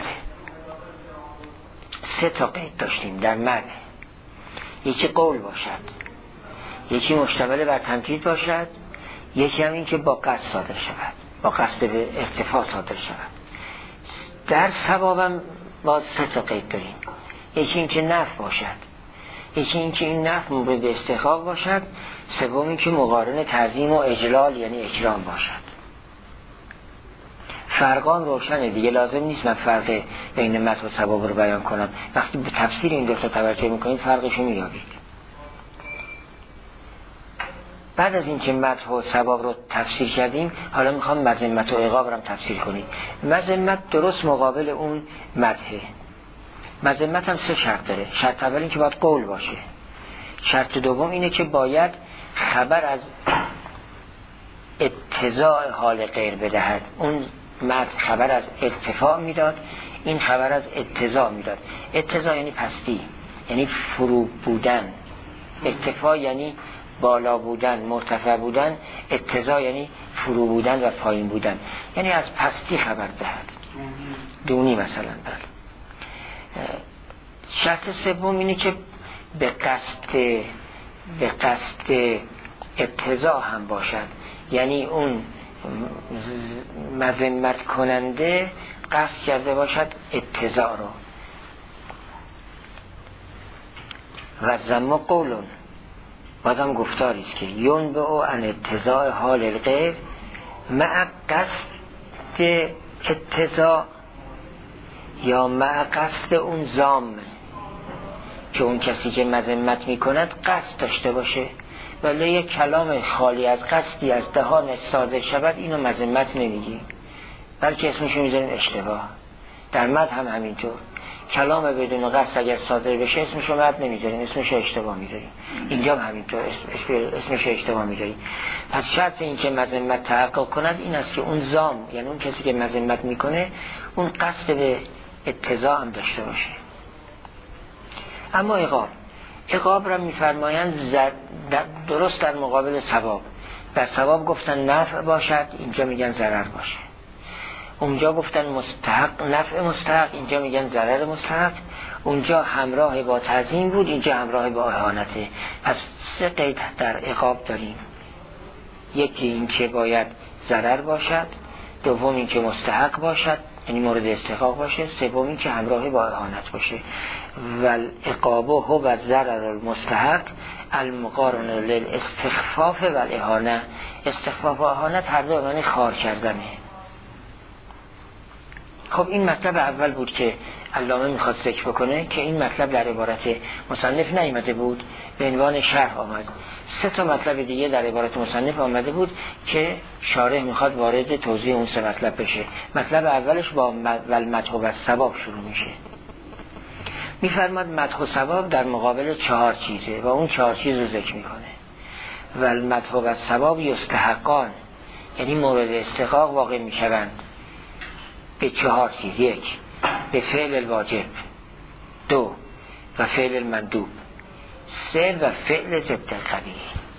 3 قید داشتیم در مدح. یکی قول باشد، یکی مشتمل بر تمجید باشد، یکی هم این که با قصد صادر شود، با قصد به ارتفاع صادر شود. در ثوابم باز 3 قید داریم. یکی این که نفع باشد، یکی این که این نفع مورد استحقاق باشد، سومی که مقارن تعظیم و اجلال یعنی اکرام باشد. فرقان روشنه دیگه، لازم نیست من فرق بین مدح و ثواب رو بیان کنم. وقتی به تفسیر این 2 توجه میکنید فرقشو مییابید. بعد از این که مدح و ثواب رو تفسیر کردیم، حالا میخوام مذمت و عقاب رو هم تفسیر کنیم. مذمت درست مقابل اون مدحه. مذمت هم 3 شرط داره. شرط اول این که باید قول باشه، شرط دوم اینه که باید خبر از اتضاع حال غیر بدهد. اون مدح خبر از ارتفاع میداد، این خبر از اتضاع میداد. اتضاع یعنی پستی، یعنی فرو بودن. ارتفاع یعنی بالا بودن، مرتفع بودن. اتضاع یعنی فرو بودن و پایین بودن، یعنی از پستی خبر دهد. دونی مثلا. بله. شرط سوم اینه که به قصد اتضاع هم باشد، یعنی اون مذمت کننده قصد کرده باشد اتضاع رو. و ذم قولون بازم گفتاریست که ینبع عن اتضاع حال الغیر مع قصد اتضاع یا مع قصد اون ضام، که اون کسی که مذمت میکند قصد داشته باشه، ولی یک کلام خالی از قصدی از دهانش صادر شود اینو مذمت نمیگی، بلکه اسمشو میذاریم اشتباه. در مدح هم همینطور، کلام بدون قصد اگر صادر بشه اسمشو مدح نمیذاریم، اسمشو اشتباه میذاریم. اینجا هم همینطور اسمشو اشتباه میذاریم. پس شرط این که مذمت تحقق کند این است که اون ضام، یعنی اون کسی که مذمت میکنه، اون قصد به اتضاع هم داشته باشه. اما عقاب را میفرمایند درست در مقابل ثواب. در ثواب گفتن نفع باشد، اینجا میگن ضرر باشه. اونجا گفتن مستحق نفع مستحق، اینجا میگن ضرر مستحق. اونجا همراه با تعظیم بود، اینجا همراه با اهانته. پس 3 قید در عقاب داریم. یکی این که باید ضرر باشد، دوم این که مستحق باشد یعنی مورد استحقاق باشه، سوم این که همراه با اهانت باشه. والعقاب هو الضرر المستحق المقارن للاستخفاف و الاهانه. استخفاف و اهانت هر دو معنی خار کردنه. خب این مطلب اول بود که علامه میخواد ذکر بکنه که این مطلب در عبارت مصنف نیامده بود، به عنوان شرح آمد. 3 مطلب دیگه در عبارت مصنف آمده بود که شارح میخواد وارد توضیح اون 3 مطلب بشه. مطلب اولش با والمدح و ثواب شروع میشه. میفرماد مدح و ثواب در مقابل 4 چیزه و اون 4 چیز رو ذکر میکنه. والمدح و ثواب یستحقان، یعنی مورد استحقاق واقع میشوند به 4 چیز. 1 به فعل الواجب، 2 و فعل المندوب، 3 و فعل ضد القبیح.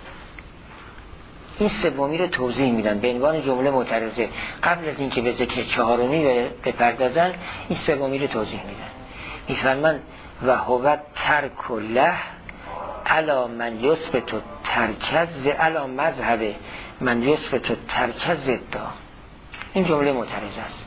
این سومی رو توضیح میدن به عنوان جمله معترضه. قبل از اینکه به ذکر 4می بپردازن این سومی رو توضیح میدن. میفرمان و هو ترک له الا من یثبت ترکز الا مذهب من یثبت ترکز زدا. این جمله معترضه است.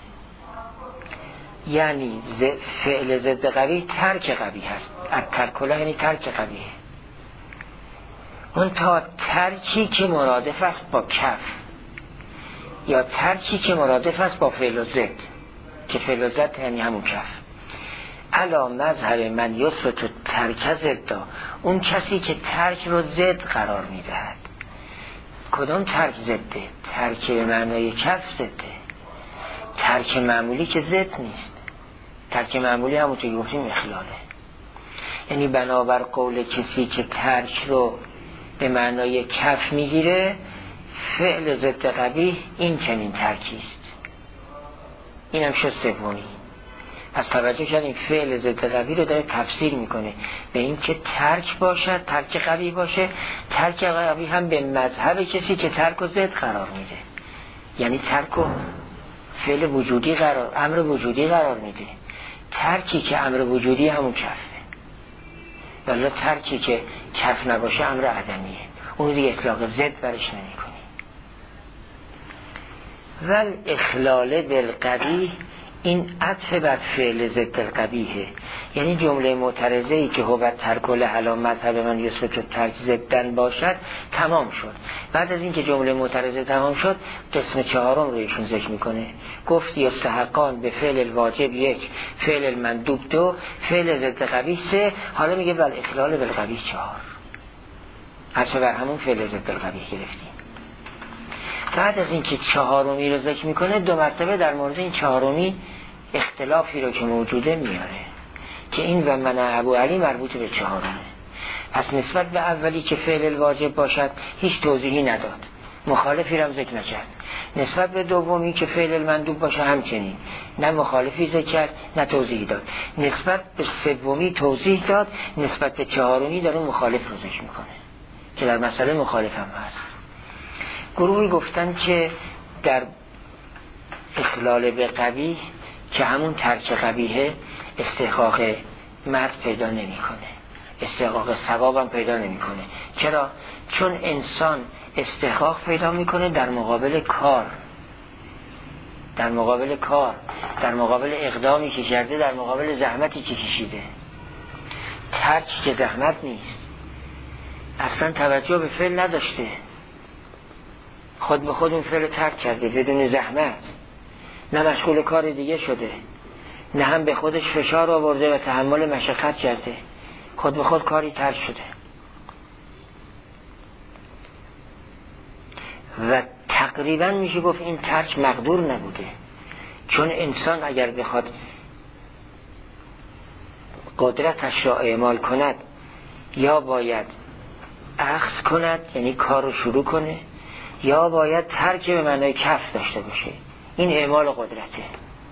یعنی فعل ضد قبیح ترک قبیح هست. الترکله یعنی ترک قبیح. اون تا ترکی که مرادف است با کف یا ترکی که مرادف است با فعل و ضد، که فعل و ضد یعنی همون کف. الا مذهب من یثبت ترک زدا، اون کسی که ترک رو ضد قرار میدهد. کدوم ترک ضده؟ ترک به معنای کف ضده، ترک معمولی که ضد نیست. ترک معمولی همونطور که گفتیم اخلاله. یعنی بنابر قول کسی که ترک رو به معنای کف میگیره، فعل ضد قبیح این چنین ترکی است. این هم شد سومی. پس توجه کردیم فعل ضد قبیح رو داره تفسیر میکنه به این که ترک باشد، ترک قبیح باشه. ترک قبیح هم به مذهب کسی که ترک و ضد قرار میده، یعنی ترک و فعل وجودی قرار، امر وجودی قرار میده. ترکی که امر وجودی همون کفه، ولی ترکی که کف نباشه امر عدمیه، اون دیگه اطلاق ضد برش نمیکنی. ول اخلال بالقبیح، این عطف بر فعل ضد القبیحه. یعنی جمله معترضه ای که هو ترکل حلا مذهب من یثبت ترک ضدن باشد تمام شد. بعد از این که جمله معترضه تمام شد، قسم چهارم رو ایشون ذکر میکنه. گفت یستحقان به فعل الواجب 1، فعل المندوب 2، فعل ضد قبیح 3. حالا میگه ول اخلال بالقبیح 4. عطف بر همون فعل ضد القبیح گرفتیم. بعد از این که چهارمی رو ذکر میکنه، 2 مرتبه در مورد این چهارمی اختلافی رو که موجوده میاره که این و من ابو علی مربوط به چهارمه. پس نسبت به اولی که فعل الواجب باشد هیچ توضیحی نداد، مخالفی رو هم ذکر نکرد. نسبت به دومی که فعل المندوب باشه همچنین، نه مخالفی ذکر کرد نه توضیحی داد. نسبت به سومی توضیح داد، نسبت به چهارمی داره مخالف رو ذکر میکنه که در مسئله مخالف هم هست. گروهی گفتن که در اخلال به قبیح که همون ترک قبیحه استحقاق مرد پیدا نمیکنه، استحقاق ثواب هم پیدا نمیکنه. چرا؟ چون انسان استحقاق پیدا میکنه در مقابل کار، در مقابل اقدامی که کرده، در مقابل زحمتی که کشیده. ترک که زحمت نیست، اصلا توجه به فعل نداشته، خود به خود اون فعل ترک کرده بدون زحمت، نه مشغول کار دیگه شده، نه هم به خودش فشار آورده و تحمل مشقت کرده، خود به خود کاری ترک شده. و تقریبا میشه گفت این ترک مقدور نبوده، چون انسان اگر بخواد قدرتش را اعمال کند، یا باید اخذ کند یعنی کار رو شروع کنه، یا باید ترک به معنای کف داشته باشه. این اعمال قدرته،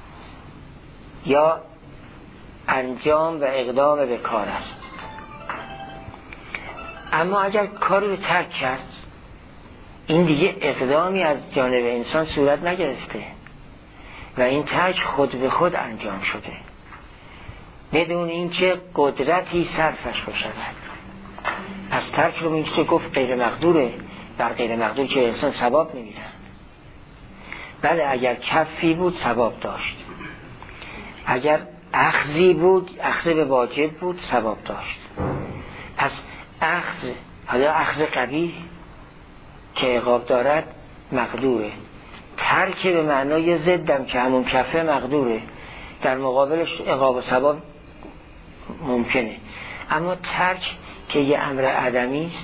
یا انجام و اقدام به کار است. اما اگر کاری رو ترک کرد، این دیگه اقدامی از جانب انسان صورت نگرفته و این ترک خود به خود انجام شده بدون اینکه قدرتی صرفش بشود. از ترک رو میشه گفت غیر مقدوره. بر غیر مقدور که انسان ثواب نمیدن. بله اگر کفی بود ثواب داشت، اگر اخذی بود، اخذ به واجب بود، ثواب داشت. پس اخذ، حالا اخذ قبیح که عقاب دارد مقدوره، ترک به معنای ضدم که همون کفه مقدوره، در مقابلش عقاب و ثواب ممکنه. اما ترک که یه امر عدمی است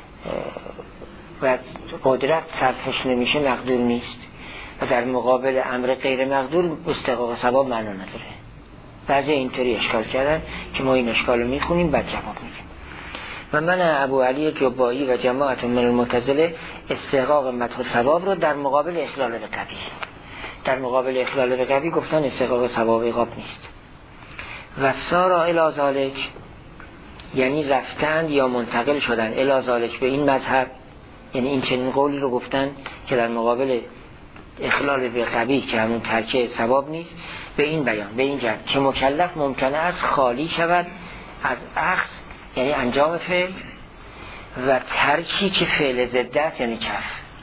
و قدرت صرفش نمیشه مقدور نیست و در مقابل امر غیر مقدور استحقاق ثواب معنا نداره. بعضی اینطوری اشکال کردن که ما این اشکال رو میخونیم بعد جواب میدیم. و من ابو علی جبایی و جماعت من المعتزله استحقاق مدح و ثواب رو در مقابل اخلال به قبیح، در مقابل اخلال به قبیح گفتن استحقاق ثواب عقاب نیست. و سارا الی ذالک یعنی رفتند یا منتقل شدن الی ذالک به این مذهب، یعنی این چنین قولی رو گفتن که در مقابل اخلال به قبیح که همون ترک ثواب نیست، به این بیان، به این جهت که مکلف ممکنه است خالی شود از اخذ یعنی انجام فعل و ترکی که فعل ضده است یعنی کف.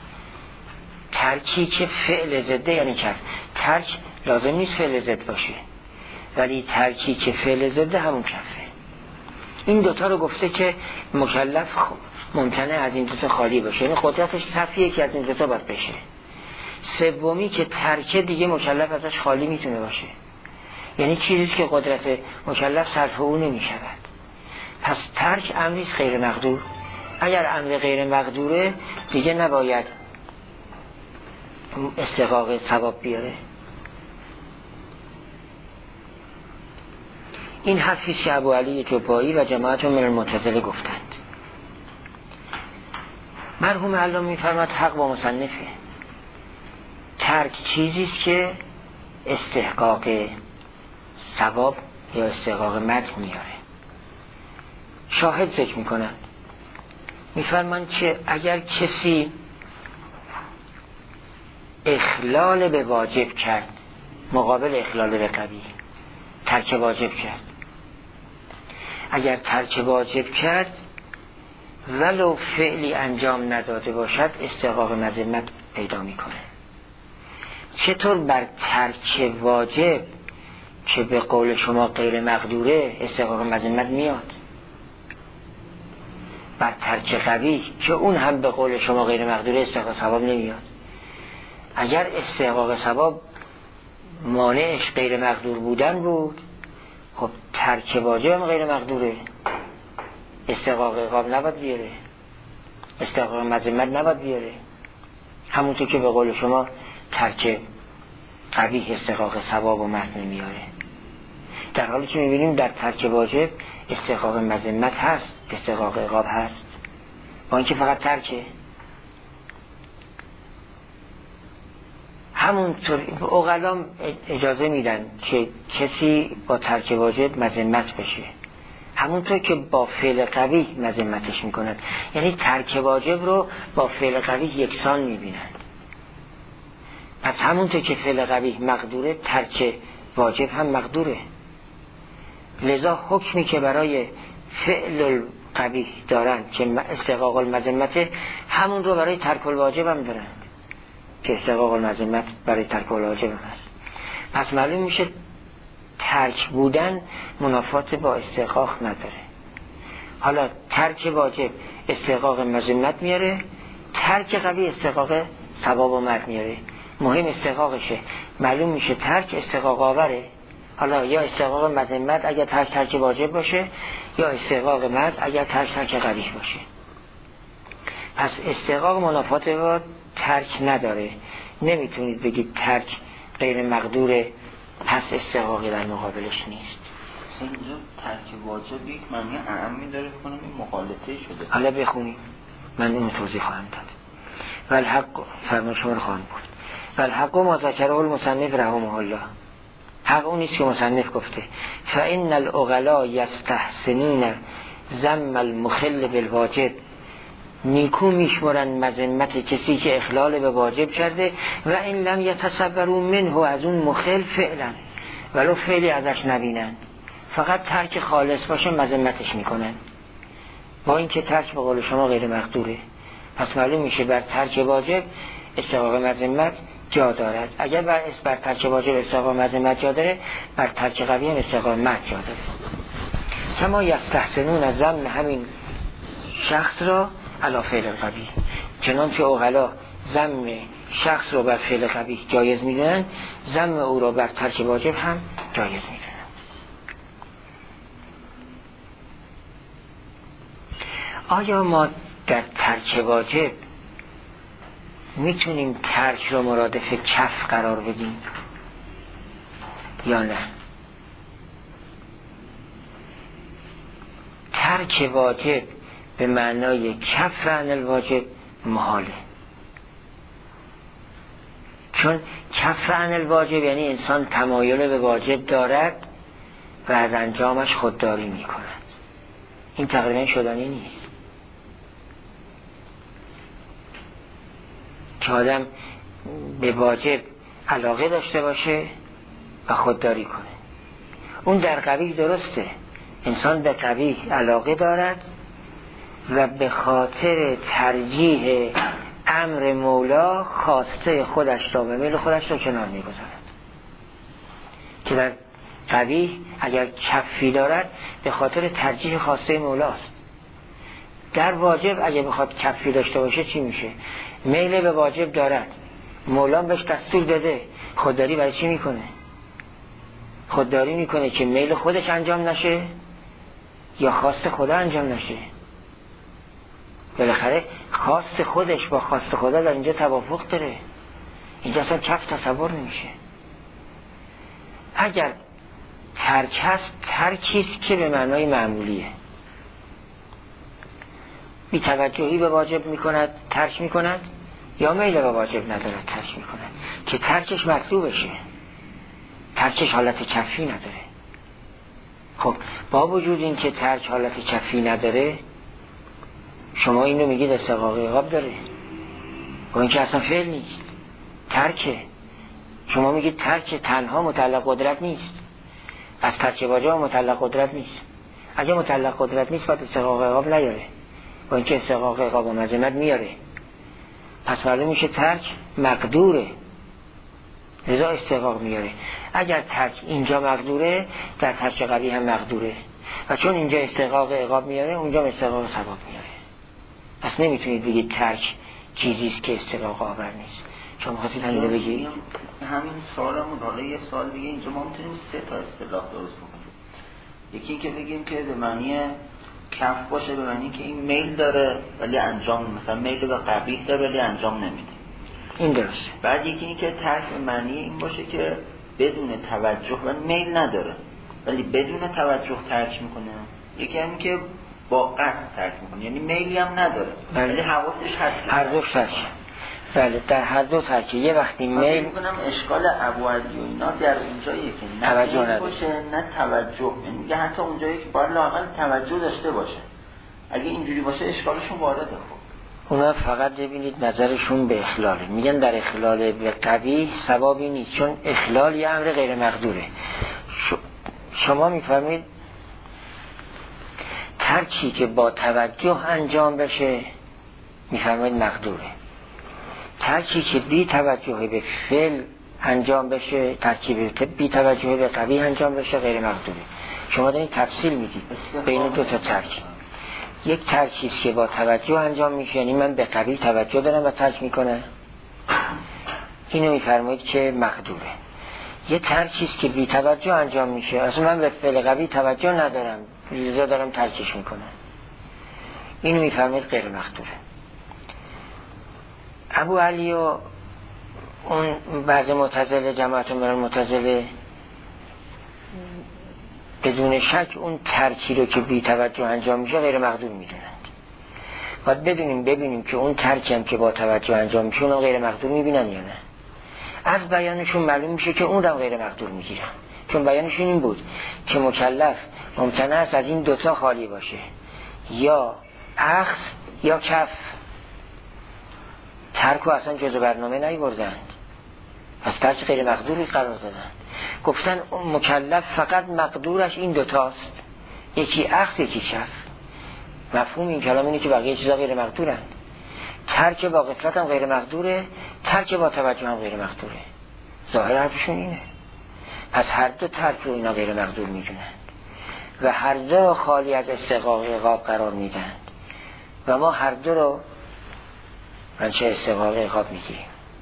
ترکی که فعل ضده یعنی کف. ترک لازم نیست فعل ضد باشه، ولی ترکی که فعل ضده همون کفه. این دوتا رو گفته که مکلف ممکنه از این دوتا خالی باشه، یعنی قدرتش صفیه که از این دوتا باید بشه. سومی که ترکه دیگه مکلف ازش خالی میتونه باشه، یعنی چیزی که قدرت مکلف صرف او نمی شود. پس ترک امریست غیر مقدور. اگر امر غیر مقدوره دیگه نباید استحقاق ثواب بیاره. این حرفی که ابوعلی جبایی و جماعت من المعتزله گفتند. مرحوم علامه میفرماد حق با مصنفه. ترک چیزیست که استحقاق ثواب یا استحقاق مدح میاره. شاهد ذکر میکنن، میفرمان که اگر کسی اخلال به واجب کرد مقابل اخلال به قبیح، ترک واجب کرد، اگر ترک واجب کرد ولو فعلی انجام نداده باشد استحقاق مذمت پیدا میکنه. چطور بر ترک واجب که به قول شما غیر مقدوره استحقاق مذمت میاد، بر ترک قبیح که اون هم به قول شما غیر مقدوره استحقاق ثواب نمیاد؟ اگر استحقاق ثواب مانعش غیر مقدور بودن بود، خب ترک واجب هم غیر مقدوره، استحقاق عقاب نباید بیاره، استحقاق مذمت نباید بیاره. همونطور که به قول شما ترک قبیح استحقاق ثواب و مدح نمیاره، در حالی که میبینیم در ترک واجب استحقاق مذمت هست، استحقاق عقاب هست، با اینکه فقط ترکه. همونطور عقلا اجازه میدن که کسی با ترک واجب مذمت بشه، همونطور که با فعل قبیح مذمتش میکنن، یعنی ترک واجب رو با فعل قبیح یکسان میبینن. پس همونطور که فعل قبیح مقدوره ترک واجب هم مقدوره. لذا حکمی که برای فعل قبیح دارن که استحقاق المذمت، همون رو برای ترک الواجب هم دارن که استحقاق المذمت برای ترک الواجب هم هست. پس معلوم میشه ترک بودن منافات با استحقاق نداره. حالا ترک واجب استحقاق مذمت میاره، ترک قبیح استحقاق ثواب و مدح میاره. مهم استحقاقشه. معلوم میشه ترک استحقاق آوره. حالا یا استحقاق مذمت اگر ترک واجب باشه، یا استحقاق مدح اگر ترک قبیح باشه. پس استحقاق منافات با ترک نداره. نمیتونید بگید ترک غیر مقدوره پس استحقاقی در مقابلش نیست. اینجا ترک واجب یک معنی اعمی داره کنم، این مغالطه شده. حالا بخونیم من این توضیح خواهم داد. والحق فرمان شما رو خواهم بود. والحق ما ذکره المصنف رحمه الله. حق اون نیست که مصنف گفته فإن العقلاء یستحسنون ذم المخل بالواجب. نیکو میشمرن مذمت کسی که اخلال به واجب کرده و این لم یتصوروا منه، از اون مخل فعلا ولو فعلی ازش نبینن، فقط ترک خالص باشه مذمتش میکنن، با اینکه ترک به قول شما غیر مقدوره. پس معلوم میشه بر ترک واجب استحقاق مذمت جا دارد. اگر بر ترک واجب استحقاق مذمت جا داره، بر ترک قبیح هم استحقاق مدح جا داره. کما یستحسنون از ذم همین شخص را علی فعل قبیح، چنانچه عقلا ذم شخص رو بر فعل قبیح جایز میدونن، ذم او را بر ترک واجب هم جایز میدونن. آیا ما در ترک واجب میتونیم ترک رو مرادف کف قرار بدیم یا نه؟ ترک واجب به معنای کف عن الواجب محاله، چون کف عن الواجب یعنی انسان تمایل به واجب دارد و از انجامش خودداری می کند. این تقریبا شدنی نیست که آدم به واجب علاقه داشته باشه و خودداری کنه. اون در قبیح درسته، انسان به قبیح علاقه دارد و به خاطر ترجیح امر مولا خواسته خودش را و میل خودش را کنار میگذارد. که در قبیح اگر کفی دارد به خاطر ترجیح خواسته مولاست. در واجب اگر بخواد کفی داشته باشه چی میشه؟ میل به واجب دارد، مولا بهش دستور داده، خودداری برای چی میکنه؟ خودداری میکنه که میل خودش انجام نشه یا خواست خدا انجام نشه. بالاخره خواست خودش با خواست خدا در اینجا توافق داره، اینجا اصلا کف تصور نمیشه. اگر ترک هست، ترکیست که به معنای معمولیه، بی توجهی به واجب میکند ترک میکند یا میل به واجب ندارد ترک میکند، که ترکش مطلوب بشه، ترکش حالت کفی نداره. خب با وجود این که ترک حالت کفی نداره، شما اینو میگید استحقاق عقاب داره، با این که اصلا فعل نیست، ترکه. شما میگید ترک تنها متعلق قدرت نیست، از ترک واجب متعلق قدرت نیست. اگه متعلق قدرت نیست باید استحقاق عقاب نیاره، با این که استحقاق عقاب و مذمت میاره. پس معلوم میشه ترک مقدوره، لذا استحقاق میاره. اگر ترک اینجا مقدوره، در ترک قبیح هم مقدوره، و چون اینجا استحقاق عقاب میاره اونجا استحقاق ثواب میاره. پس نمیتونید بگید ترک چیزیست که استحقاق آور نیست. شما می‌خواستید همین رو بگید؟ همین سوالمون حالا یه سوال دیگه اینجا ما میتونیم 3 تا اصطلاح درست بکنیم. یکی این که بگیم که به معنی کف باشه، به معنی که این میل داره ولی انجام، مثلا میل به قبیح داره ولی انجام نمیده، این درسته. بعد یکی این که ترک به معنی این باشه که بدون توجه و میل نداره ولی بدون توجه ترک میکنه. یکی همین که با قصد ترک میکنه، یعنی میلی هم نداره ولی حواسش هست. هر دو ترک. بله در هر دو ترکه. یه وقتی میل میکنم اشکال ابو علی و اینا در اونجاییه که نه توجه باشه نه توجه، یعنی میگه حتی اونجایی که باید لااقل توجه داشته باشه. اگه اینجوری باشه اشکالشون وارده. خب اونا فقط ببینید نظرشون به اخلاله، میگن در اخلال به قبیح ثوابی نیست، چون اخلال یه امر غیر مقدوره. شما میفرمید ترکی که با توجه انجام بشه میفرمید مقدوره، ترکی که بی توجه به فعل انجام بشه، ترکی بی توجه به قبیح انجام بشه غیر مقدوره. شما دارید تفصیل میدید بین دو تا ترک. یک ترکیست که با توجه انجام میشه، یعنی من به قبیح توجه دارم و ترک میکنم، اینو میفرمایید که مقدوره. یه ترکیست که بی توجه انجام میشه، اصلا من به فعل قبیح توجه ندارم لذا دارم ترکش میکنم، اینو میفرمایید غیر مقدوره. ابو علی و اون بعض معتزله، جماعت معتزله بدون شک اون ترکی رو که بی توجه انجام میشه غیر مقدور میدونند. باید ببینیم که اون ترکی هم که با توجه انجام میشه اون غیر مقدور میبینن یا نه. از بیانشون معلوم میشه که اون رو غیر مقدور میگیرن، چون بیانشون این بود که مکلف ممکنه است از این دوتا خالی باشه، یا اخذ یا کف. ترک و اصلا جزء برنامه نیوردند، پس ترک غیر مقدوری قرار دادن. گفتن مکلف فقط مقدورش این دوتاست، یکی اخذ یکی کف. مفهوم این کلام اینه که بقیه چیزا غیر مقدورند. ترک با غفلت هم غیر مقدوره، ترک با توجه هم غیر مقدوره. ظاهر حرفشون اینه. پس هر دو ترک رو اینا غیر مقدور میدونند و هر دو خالی از استحقاق عقاب قرار میدند و ما هر دو رو منشأ استحقاق عقاب میگیریم.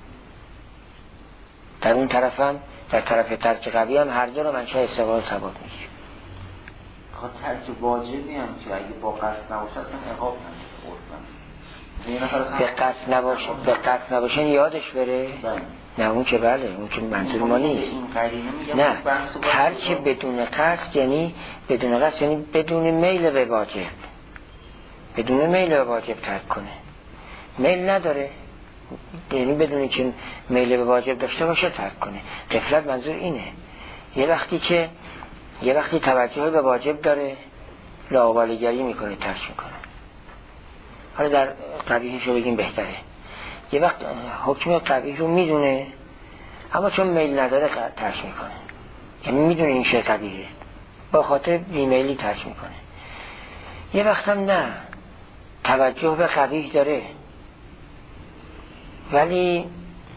در اون طرف هم، در طرف ترک قبیح هم هر دو رو منشأ استحقاق ثواب میگیریم. ترک واجبی هم که اگه با قصد نباشه اصلا عقاب به قصد نباشه یادش بره. نه اون که بله، اون که منظور ما نیست. نه، ترک بدون قصد یعنی بدون میل به واجب، بدون میل به واجب ترک کنه. میل نداره یعنی بدون که میل به واجب داشته باشه ترک کنه. غفلت منظور اینه. یه وقتی توجه به واجب داره لاابالیگری میکنه، ترک میکنه. حالا در قبیحش رو بگیم بهتره. یه وقت حکم قبیح رو میدونه اما چون میل نداره ترک میکنه، یعنی میدونه این شی قبیحه با خاطر بیمیلی ترک میکنه. یه وقت هم نه، توجه به قبیح داره، ولی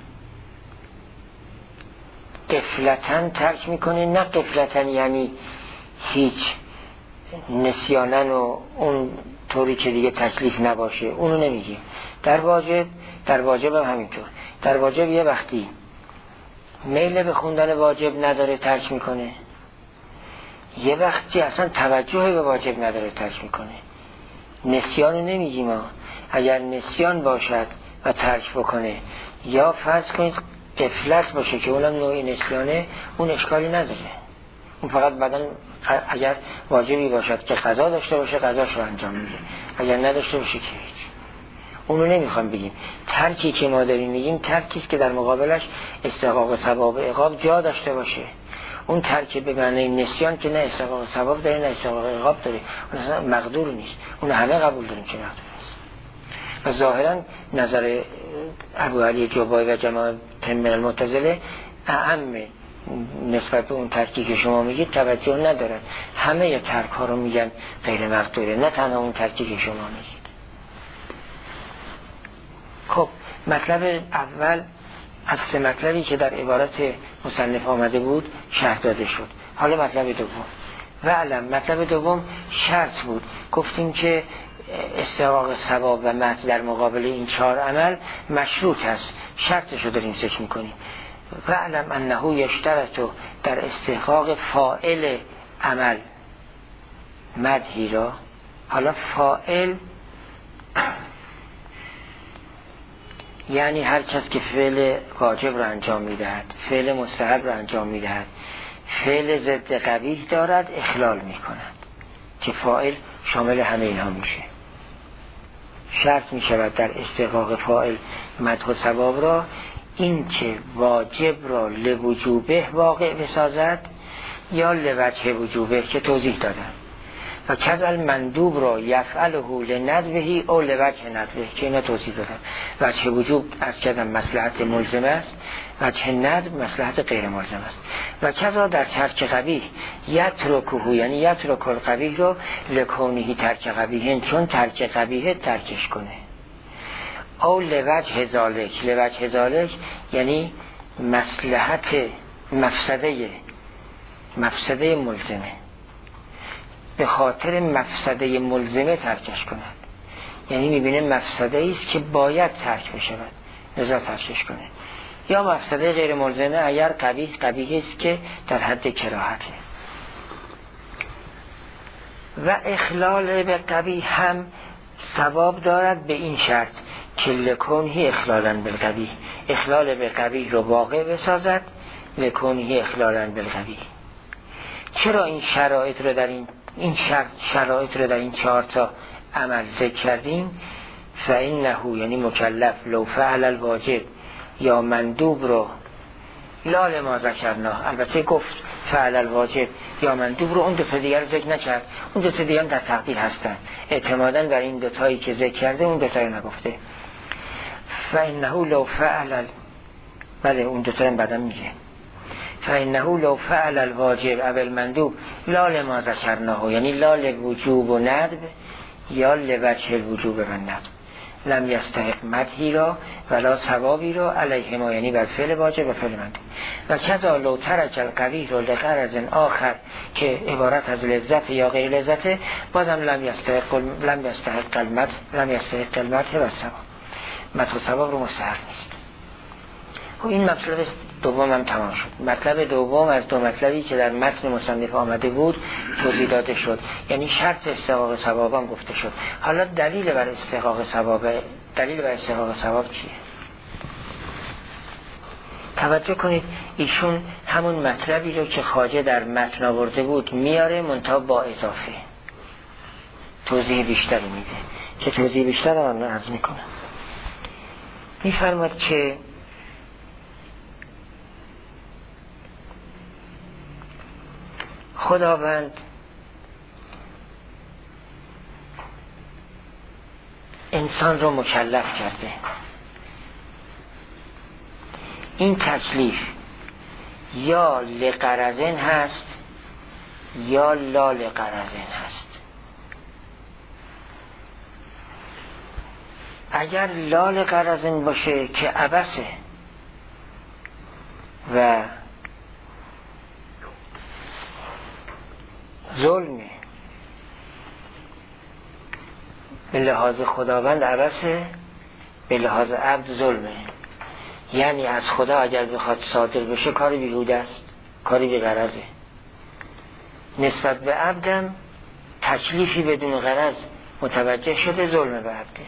غفلتاً ترک میکنه. نه غفلتاً یعنی هیچ نسیانن و اون طوری که دیگه تکلیف نباشه، اونو نمیگه. در واجب هم همینطور. در واجب یه وقتی میل به خوندن واجب نداره ترک میکنه، یه وقتی اصلا توجه به واجب نداره ترک میکنه. نسیانو نمیگیم ما، اگر نسیان باشد و ترک بکنه یا فرض کنید غفلت باشه که اونم نوعی نسیانه، اون اشکالی نداره. اون فقط بعدن اگر واجبی باشد که قضا داشته باشه قضاش رو انجام میده، اگر نداشته باشه که هیچ. اونو نمیخوام بگیم. ترکی که ما داریم میگیم ترکیست که در مقابلش استحقاق ثواب عقاب جا داشته باشه. اون ترک به معنی نسیان که نه استحقاق ثواب داره نه استحقاق عقاب داره، اون اصلا مقدور نیست. اون همه قبول داریم که مقدور نیست. و ظاهرا نظر ابو علی جوبایی و جماعت من المعتزله اعم نسبت به اون ترکی که شما میگید توجه ندارن. همه ی ترک ها رو میگن غیر مقدوره، نه تنها اون ترکی که شما میگید. خب مطلب اول از سه مطلبی که در عبارت مصنف آمده بود شرح داده شد. حالا مطلب دوم و علم. مطلب دوم شرط بود. گفتیم که استحقاق ثواب و مدح در مقابل این 4 عمل مشروط است. شرطش رو داریم ذکر میکنیم. و علم انه یشترط در استحقاق فاعل عمل مدحی را. حالا فاعل یعنی هر کس که فعل واجب را انجام میدهد، فعل مستحب را انجام میدهد، فعل ضد قبیح دارد اخلال میکند، که فاعل شامل همه اینها میشه. شرط میشود در استحقاق فاعل مدح و ثواب را این که واجب را لوجوبه واقع بسازد یا لوجه وجوبه که توضیح دادم، و کذل مندوب را یفعله لندبهی او لوجه ندبه که اینا توضیح دادم. وجه وجوب از کردم مصلحت ملزم است، وجه ندب مصلحت غیر ملزم است. و کذا در ترک قبیح یترکه یعنی یترک القبیح رو لکونهی ترک قبیح، چون ترک قبیح ترکش کنه. او لوجه ذالک، لوجه ذالک یعنی مصلحت مفسده ملزمه، به خاطر مفسده ملزمه ترکش کند. یعنی میبینه مفسده ایست که باید ترک بشود لذا ترکش کنه، یا مفسده غیر ملزمه اگر قبیح است که در حد کراهته. و اخلال به قبیح هم ثواب دارد به این شرط که لکنهی اخلالا بالقبیح، اخلال به قبیح رو واقع بسازد، لکنهی اخلالا بالقبیح. چرا این شرایط رو در این 4 تا عمل ذکر کردیم؟ فإنه یعنی مکلف لو فعل الواجب یا مندوب رو لا لما ذکرناه، البته گفت فعل الواجب یا مندوب رو، اون 2 تا دیگر رو ذکر نکرد. اون 2 تا دیگر هم در تقدیر هستن، اعتمادا بر این 2 تایی که ذکر کرده اون 2 تا رو نگفته. فإنه لو فعل بله اون 2 تا هم بعدم میگه فإنه لو فعل الواجب او المندوب لا لما ذکرناه، یعنی لا لوجوب و ندب یا لوجه الوجوب و ندب، لم یستحق مدحی را ولا ثوابی را علیهما، یعنی بر فعل واجب و فعل مندوب. و کذا لو ترک القبیح را لغرض آخر که عبارت از لذت یا غیر لذت، بازم لم یستحق المدح و ثواب، مدح و ثواب رو مستحق نیست. خب این مطلب دوم هم تمام شد. مطلب دوم از 2 مطلبی که در متن مصنف آمده بود توضیح داده شد، یعنی شرط استحقاق ثواب هم گفته شد. حالا دلیل بر استحقاق ثواب چیه؟ توجه کنید، ایشون همون مطلبی رو که خواجه در متن آورده بود میاره، منتها با اضافه توضیح بیشتری میده که توضیح بیشتر رو من عرض میکنم. میفرماد که خداوند انسان رو مکلف کرده. این تکلیف یا لغرضن هست یا لا لغرضن هست. اگر لال غرضن باشه که عبسه و ظلمه، به لحاظ خداوند عبسه، به لحاظ عبد ظلمه. یعنی از خدا اگر بخواد صادر بشه کاری بیهوده است، کاری به غرضه. نسبت به عبدم تکلیفی بدون غرض متوجه شده، ظلم به عبده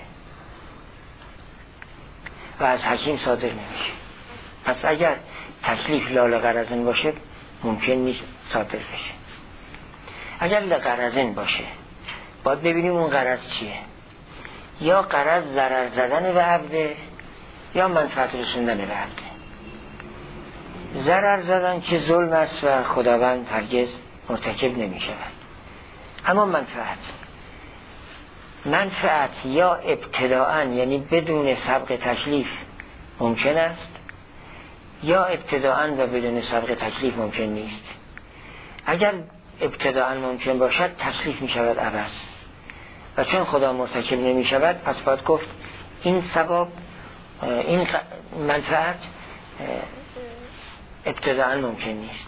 و از حکیم صادر نمیشه. پس اگر تکلیف لال غرضن باشه ممکن نیست صادر بشه. اگر لغرضن باشه باید ببینیم اون غرض چیه. یا غرض ضرر زدن به عبده یا منفعت رسوندن به عبده. ضرر زدن که ظلم است و خداوند هرگز مرتکب نمی شود. اما منفعت یا ابتداءً یعنی بدون سبق تکلیف ممکن است، یا ابتداءً و بدون سبق تکلیف ممکن نیست. اگر ابتداءً ممکن باشد تکلیف می شود عبث، و چون خدا مرتکب نمی شود پس باید گفت این ثواب، این منفعت ابتداءً ممکن نیست.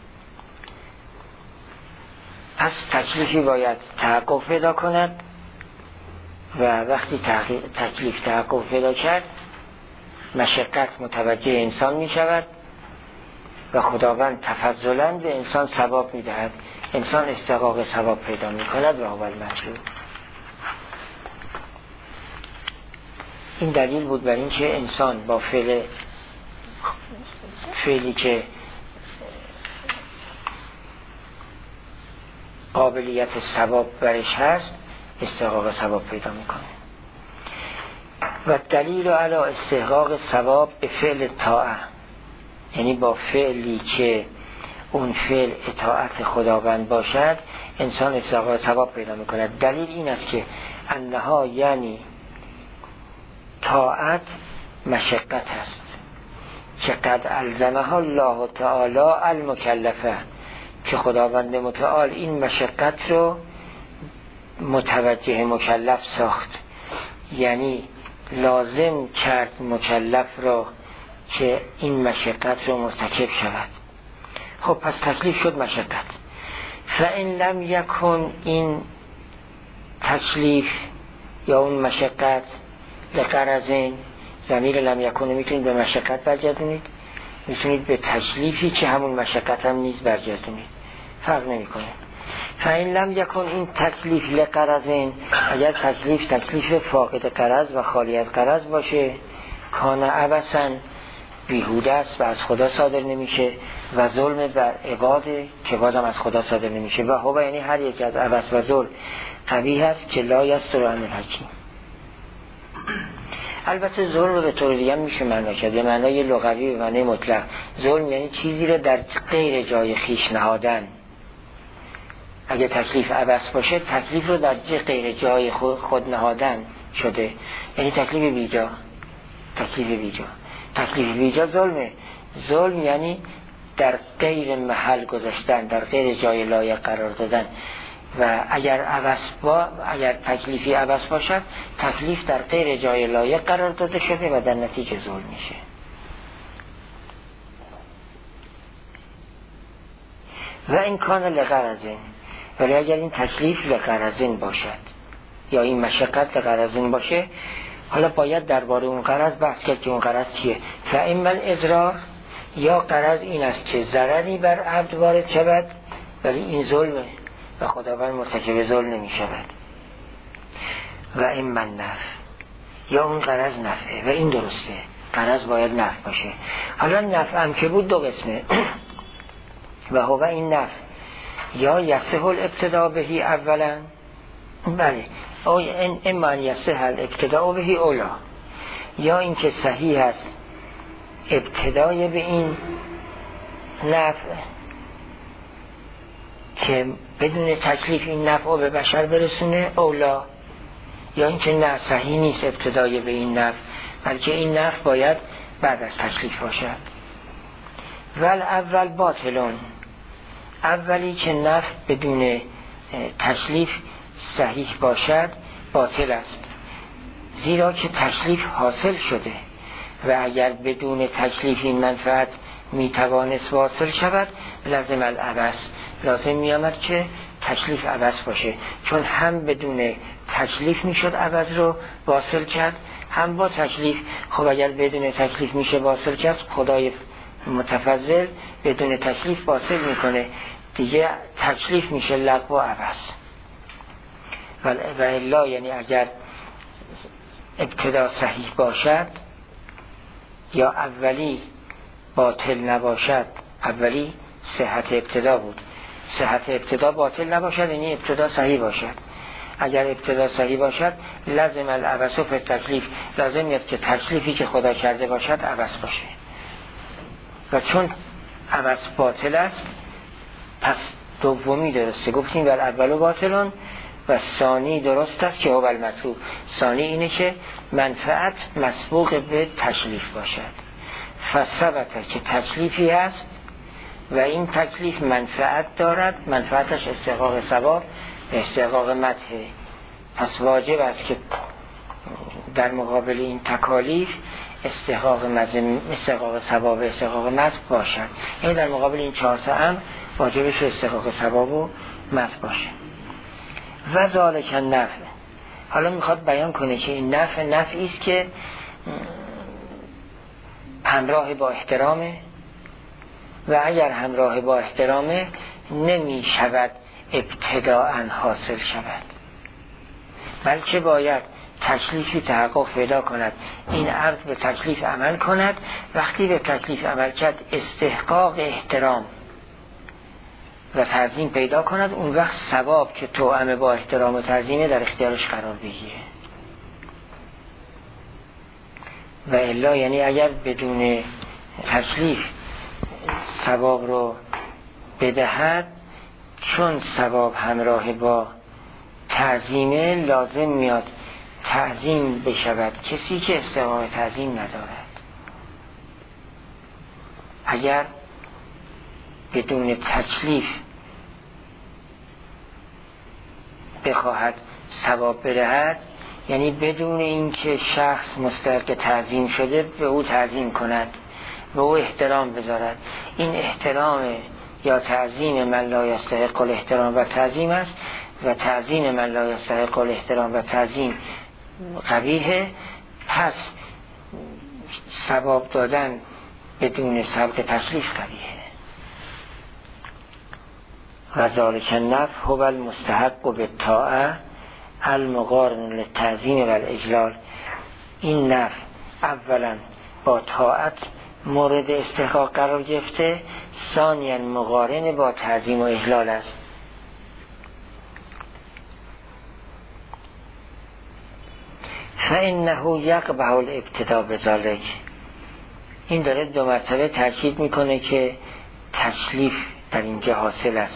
پس تکلیفی باید تحقق پیدا کند و وقتی تکلیف تحقق پیدا کرد مشقت متوجه انسان می شود و خداوند تفضلاً به انسان ثواب می دهد. انسان استحقاق ثواب پیدا می کند و اول مطلوب. این دلیل بود بر این که انسان با فعلی که قابلیت ثواب برش هست استحقاق ثواب پیدا میکنه. و دلیل علی استحقاق ثواب به فعل طاعه، یعنی با فعلی که اون فعل اطاعت خداوند باشد انسان استحقاق ثواب پیدا میکنه. دلیل این است که انها یعنی طاعت مشقت است که قد الزمها الله تعالی المکلفه، که خداوند متعال این مشقت رو متوجه مکلف ساخت، یعنی لازم کرد مکلف را که این مشقت رو مرتکب شود. خب پس تکلیف شد مشقت. فإن لم یکن این تکلیف یا اون مشقت لغرضین، ضمیر لم یکن میتونید به مشقت برگردونید، میتونید به تکلیفی که همون مشقت هم نیست برگردونید، فرق نمیکنه. فإن لم یکن این تکلیف لغرضین، اگر تکلیف فاقد غرض و خالی از غرض باشه کان عبثاً بیهوده است و از خدا صادر نمیشه، و ظلم بر عباده که بازم از خدا صادر نمیشه. و هو یعنی هر یک از عبث و ظلم قبیح است که لا یستر عن الحکیم. البته ظلم رو به طور دیگه میشه معنی کرد، به معنای لغوی و معنی مطلق. ظلم یعنی چیزی رو در غیر جای خیش نهادن. اگه تکلیف عبث باشه تکلیف رو در غیر جای خود نهادن شده، یعنی تکلیف بیجا. تکلیف بیجا ظلمه. ظلم یعنی در غیر محل گذاشتن، در غیر جای لایق قرار دادن. و اگر تکلیفی عبث باشد تکلیف در غیر جای لایق قرار داده شده و در نتیجه ظلم میشه. و این کان لغرضین، ولی اگر این تکلیف لغرضین باشد یا این مشقت لغرضین باشه، حالا باید درباره اون غرض بحث کرد که اون غرض چیه. فاما الاضرار، یا غرض این است که ضرری بر عبد وارد شود ولی این ظلمه و خداوند مرتکب ظلم نمی شود. و اما النفع، یا اون غرض نفعه و این درسته، غرض باید نفع باشه. حالا نفع هم که بود دو قسمه. و هو این نفع یا یصح الابتداء بهی اولا، بله، او اما ان یصح الابتداء بهی اولا، یا این که صحیح است ابتدای به این نفع که بدون تکلیف این نفع به بشر برسونه اولا، یا این که نه صحیح نیست ابتدای به این نفع بلکه این نفع باید بعد از تکلیف باشد. ول اول باطلون، اولی که نفع بدون تکلیف صحیح باشد باطل است. زیرا که تکلیف حاصل شده و اگر بدون تکلیف این منفعت میتوانست واصل شود لازم العبث، لازم میامد که تکلیف عبث باشه، چون هم بدون تکلیف میشد عبث رو واصل کرد، هم با تکلیف. خب اگر بدون تکلیف میشه واصل کرد، خدای متفضل بدون تکلیف واصل میکنه دیگه، تکلیف میشه لغو و عبث. و الا یعنی اگر ابتدا صحیح باشد یا اولی باطل نباشد، اولی صحت ابتدا بود، صحت ابتدا باطل نباشد یعنی ابتدا صحیح باشد. اگر ابتدا صحیح باشد لازم العبث فی التکلیف، لازم است که تکلیفی که خدا کرده باشد عبث باشه. و چون عبث باطل است پس دومی درسته، گفتیم بر اولو باطلون و ثانی درست است که هو المطلوب. ثانی اینه که منفعت مسبوق به تکلیف باشد، فثبت که تکلیفی است و این تکلیف منفعت دارد، منفعتش استحقاق ثواب و استحقاق مدح، پس واجب است که در مقابل این تکالیف استحقاق ثواب و استحقاق مدح باشد. یعنی در مقابل این 4 امر واجبش استحقاق ثواب و مدح باشه. و ذالک النفع، حالا میخواد بیان کنه که این نفعی است که همراه با احترامه و اگر همراه با احترامه نمی شود ابتداءً حاصل شود، بلکه باید تکلیفی تحقق پیدا کند، این عرض به تکلیف عمل کند. وقتی به تکلیف عمل کرد استحقاق احترام و تعظیم پیدا کند، اون وقت ثواب که توأم با احترام و تعظیم در اختیارش قرار بگیره. و الا یعنی اگر بدون تکلیف ثواب رو بدهد، چون ثواب همراه با تعظیمه لازم میاد تعظیم بشود کسی که استحقاق تعظیم ندارد. اگر بدون تکلیف بخواهد ثواب بدهد، یعنی بدون اینکه شخص مستحق تعظیم شده به او تعظیم کند، به او احترام بذارد، این احترام یا تعظیم من لا یستحق الاحترام و تعظیم است و تعظیم من لا یستحق الاحترام و تعظیم قبیحه، پس ثواب دادن بدون سبق تکلیف قبیحه. و ذالک النفع هو المستحق بالطاعه المقارن للتعظیم و الاجلال. این نفع اولا با طاعت مورد استحقاق قرار گرفته، ثانیا مقارن با تعظیم و اجلال است. فإنه یقبح الابتداء بذلک، این داره 2 مرتبه تاکید میکنه که تکلیف در اینجا حاصل است.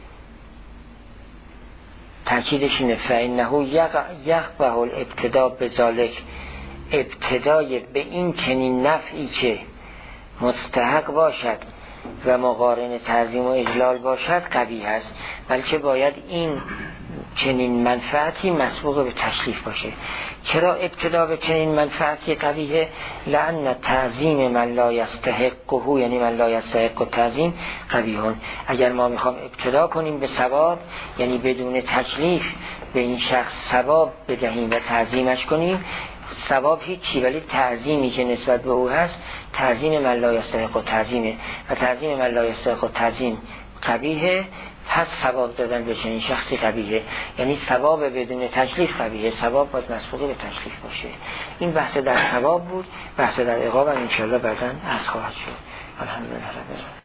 تاکیدش اینه فإنه یقبح الابتداء بذلک، ابتدای به این چنین نفعی که مستحق باشد و مقارن تعظیم و اجلال باشد قبیح است، بلکه باید این چنین منفعتی مسبوق به تکلیف باشه. چرا ابتدا به چنین منفعتی قبیحه؟ لأن تعظیم من لا یستحقه، یعنی من لا یستحق تعظیم قبیحون. اگر ما میخوام ابتدا کنیم به ثواب، یعنی بدون تکلیف به این شخص ثواب بدهیم و تعظیمش کنیم، ثواب هیچی، ولی تعظیمی که نسبت به او هست تعظیم من لا یستحق تعظیمه و تعظیم من لا یستحق تعظیم قبیحه، پس ثواب دادن به چنین شخصی قبیحه. یعنی ثواب بدون تکلیف قبیحه، ثواب باید مسبوق به تکلیف باشه. این بحث در ثواب بود، بحث در عقاب هم انشاءالله بعداً از خواهد شد. الحمدلله رب العالمین.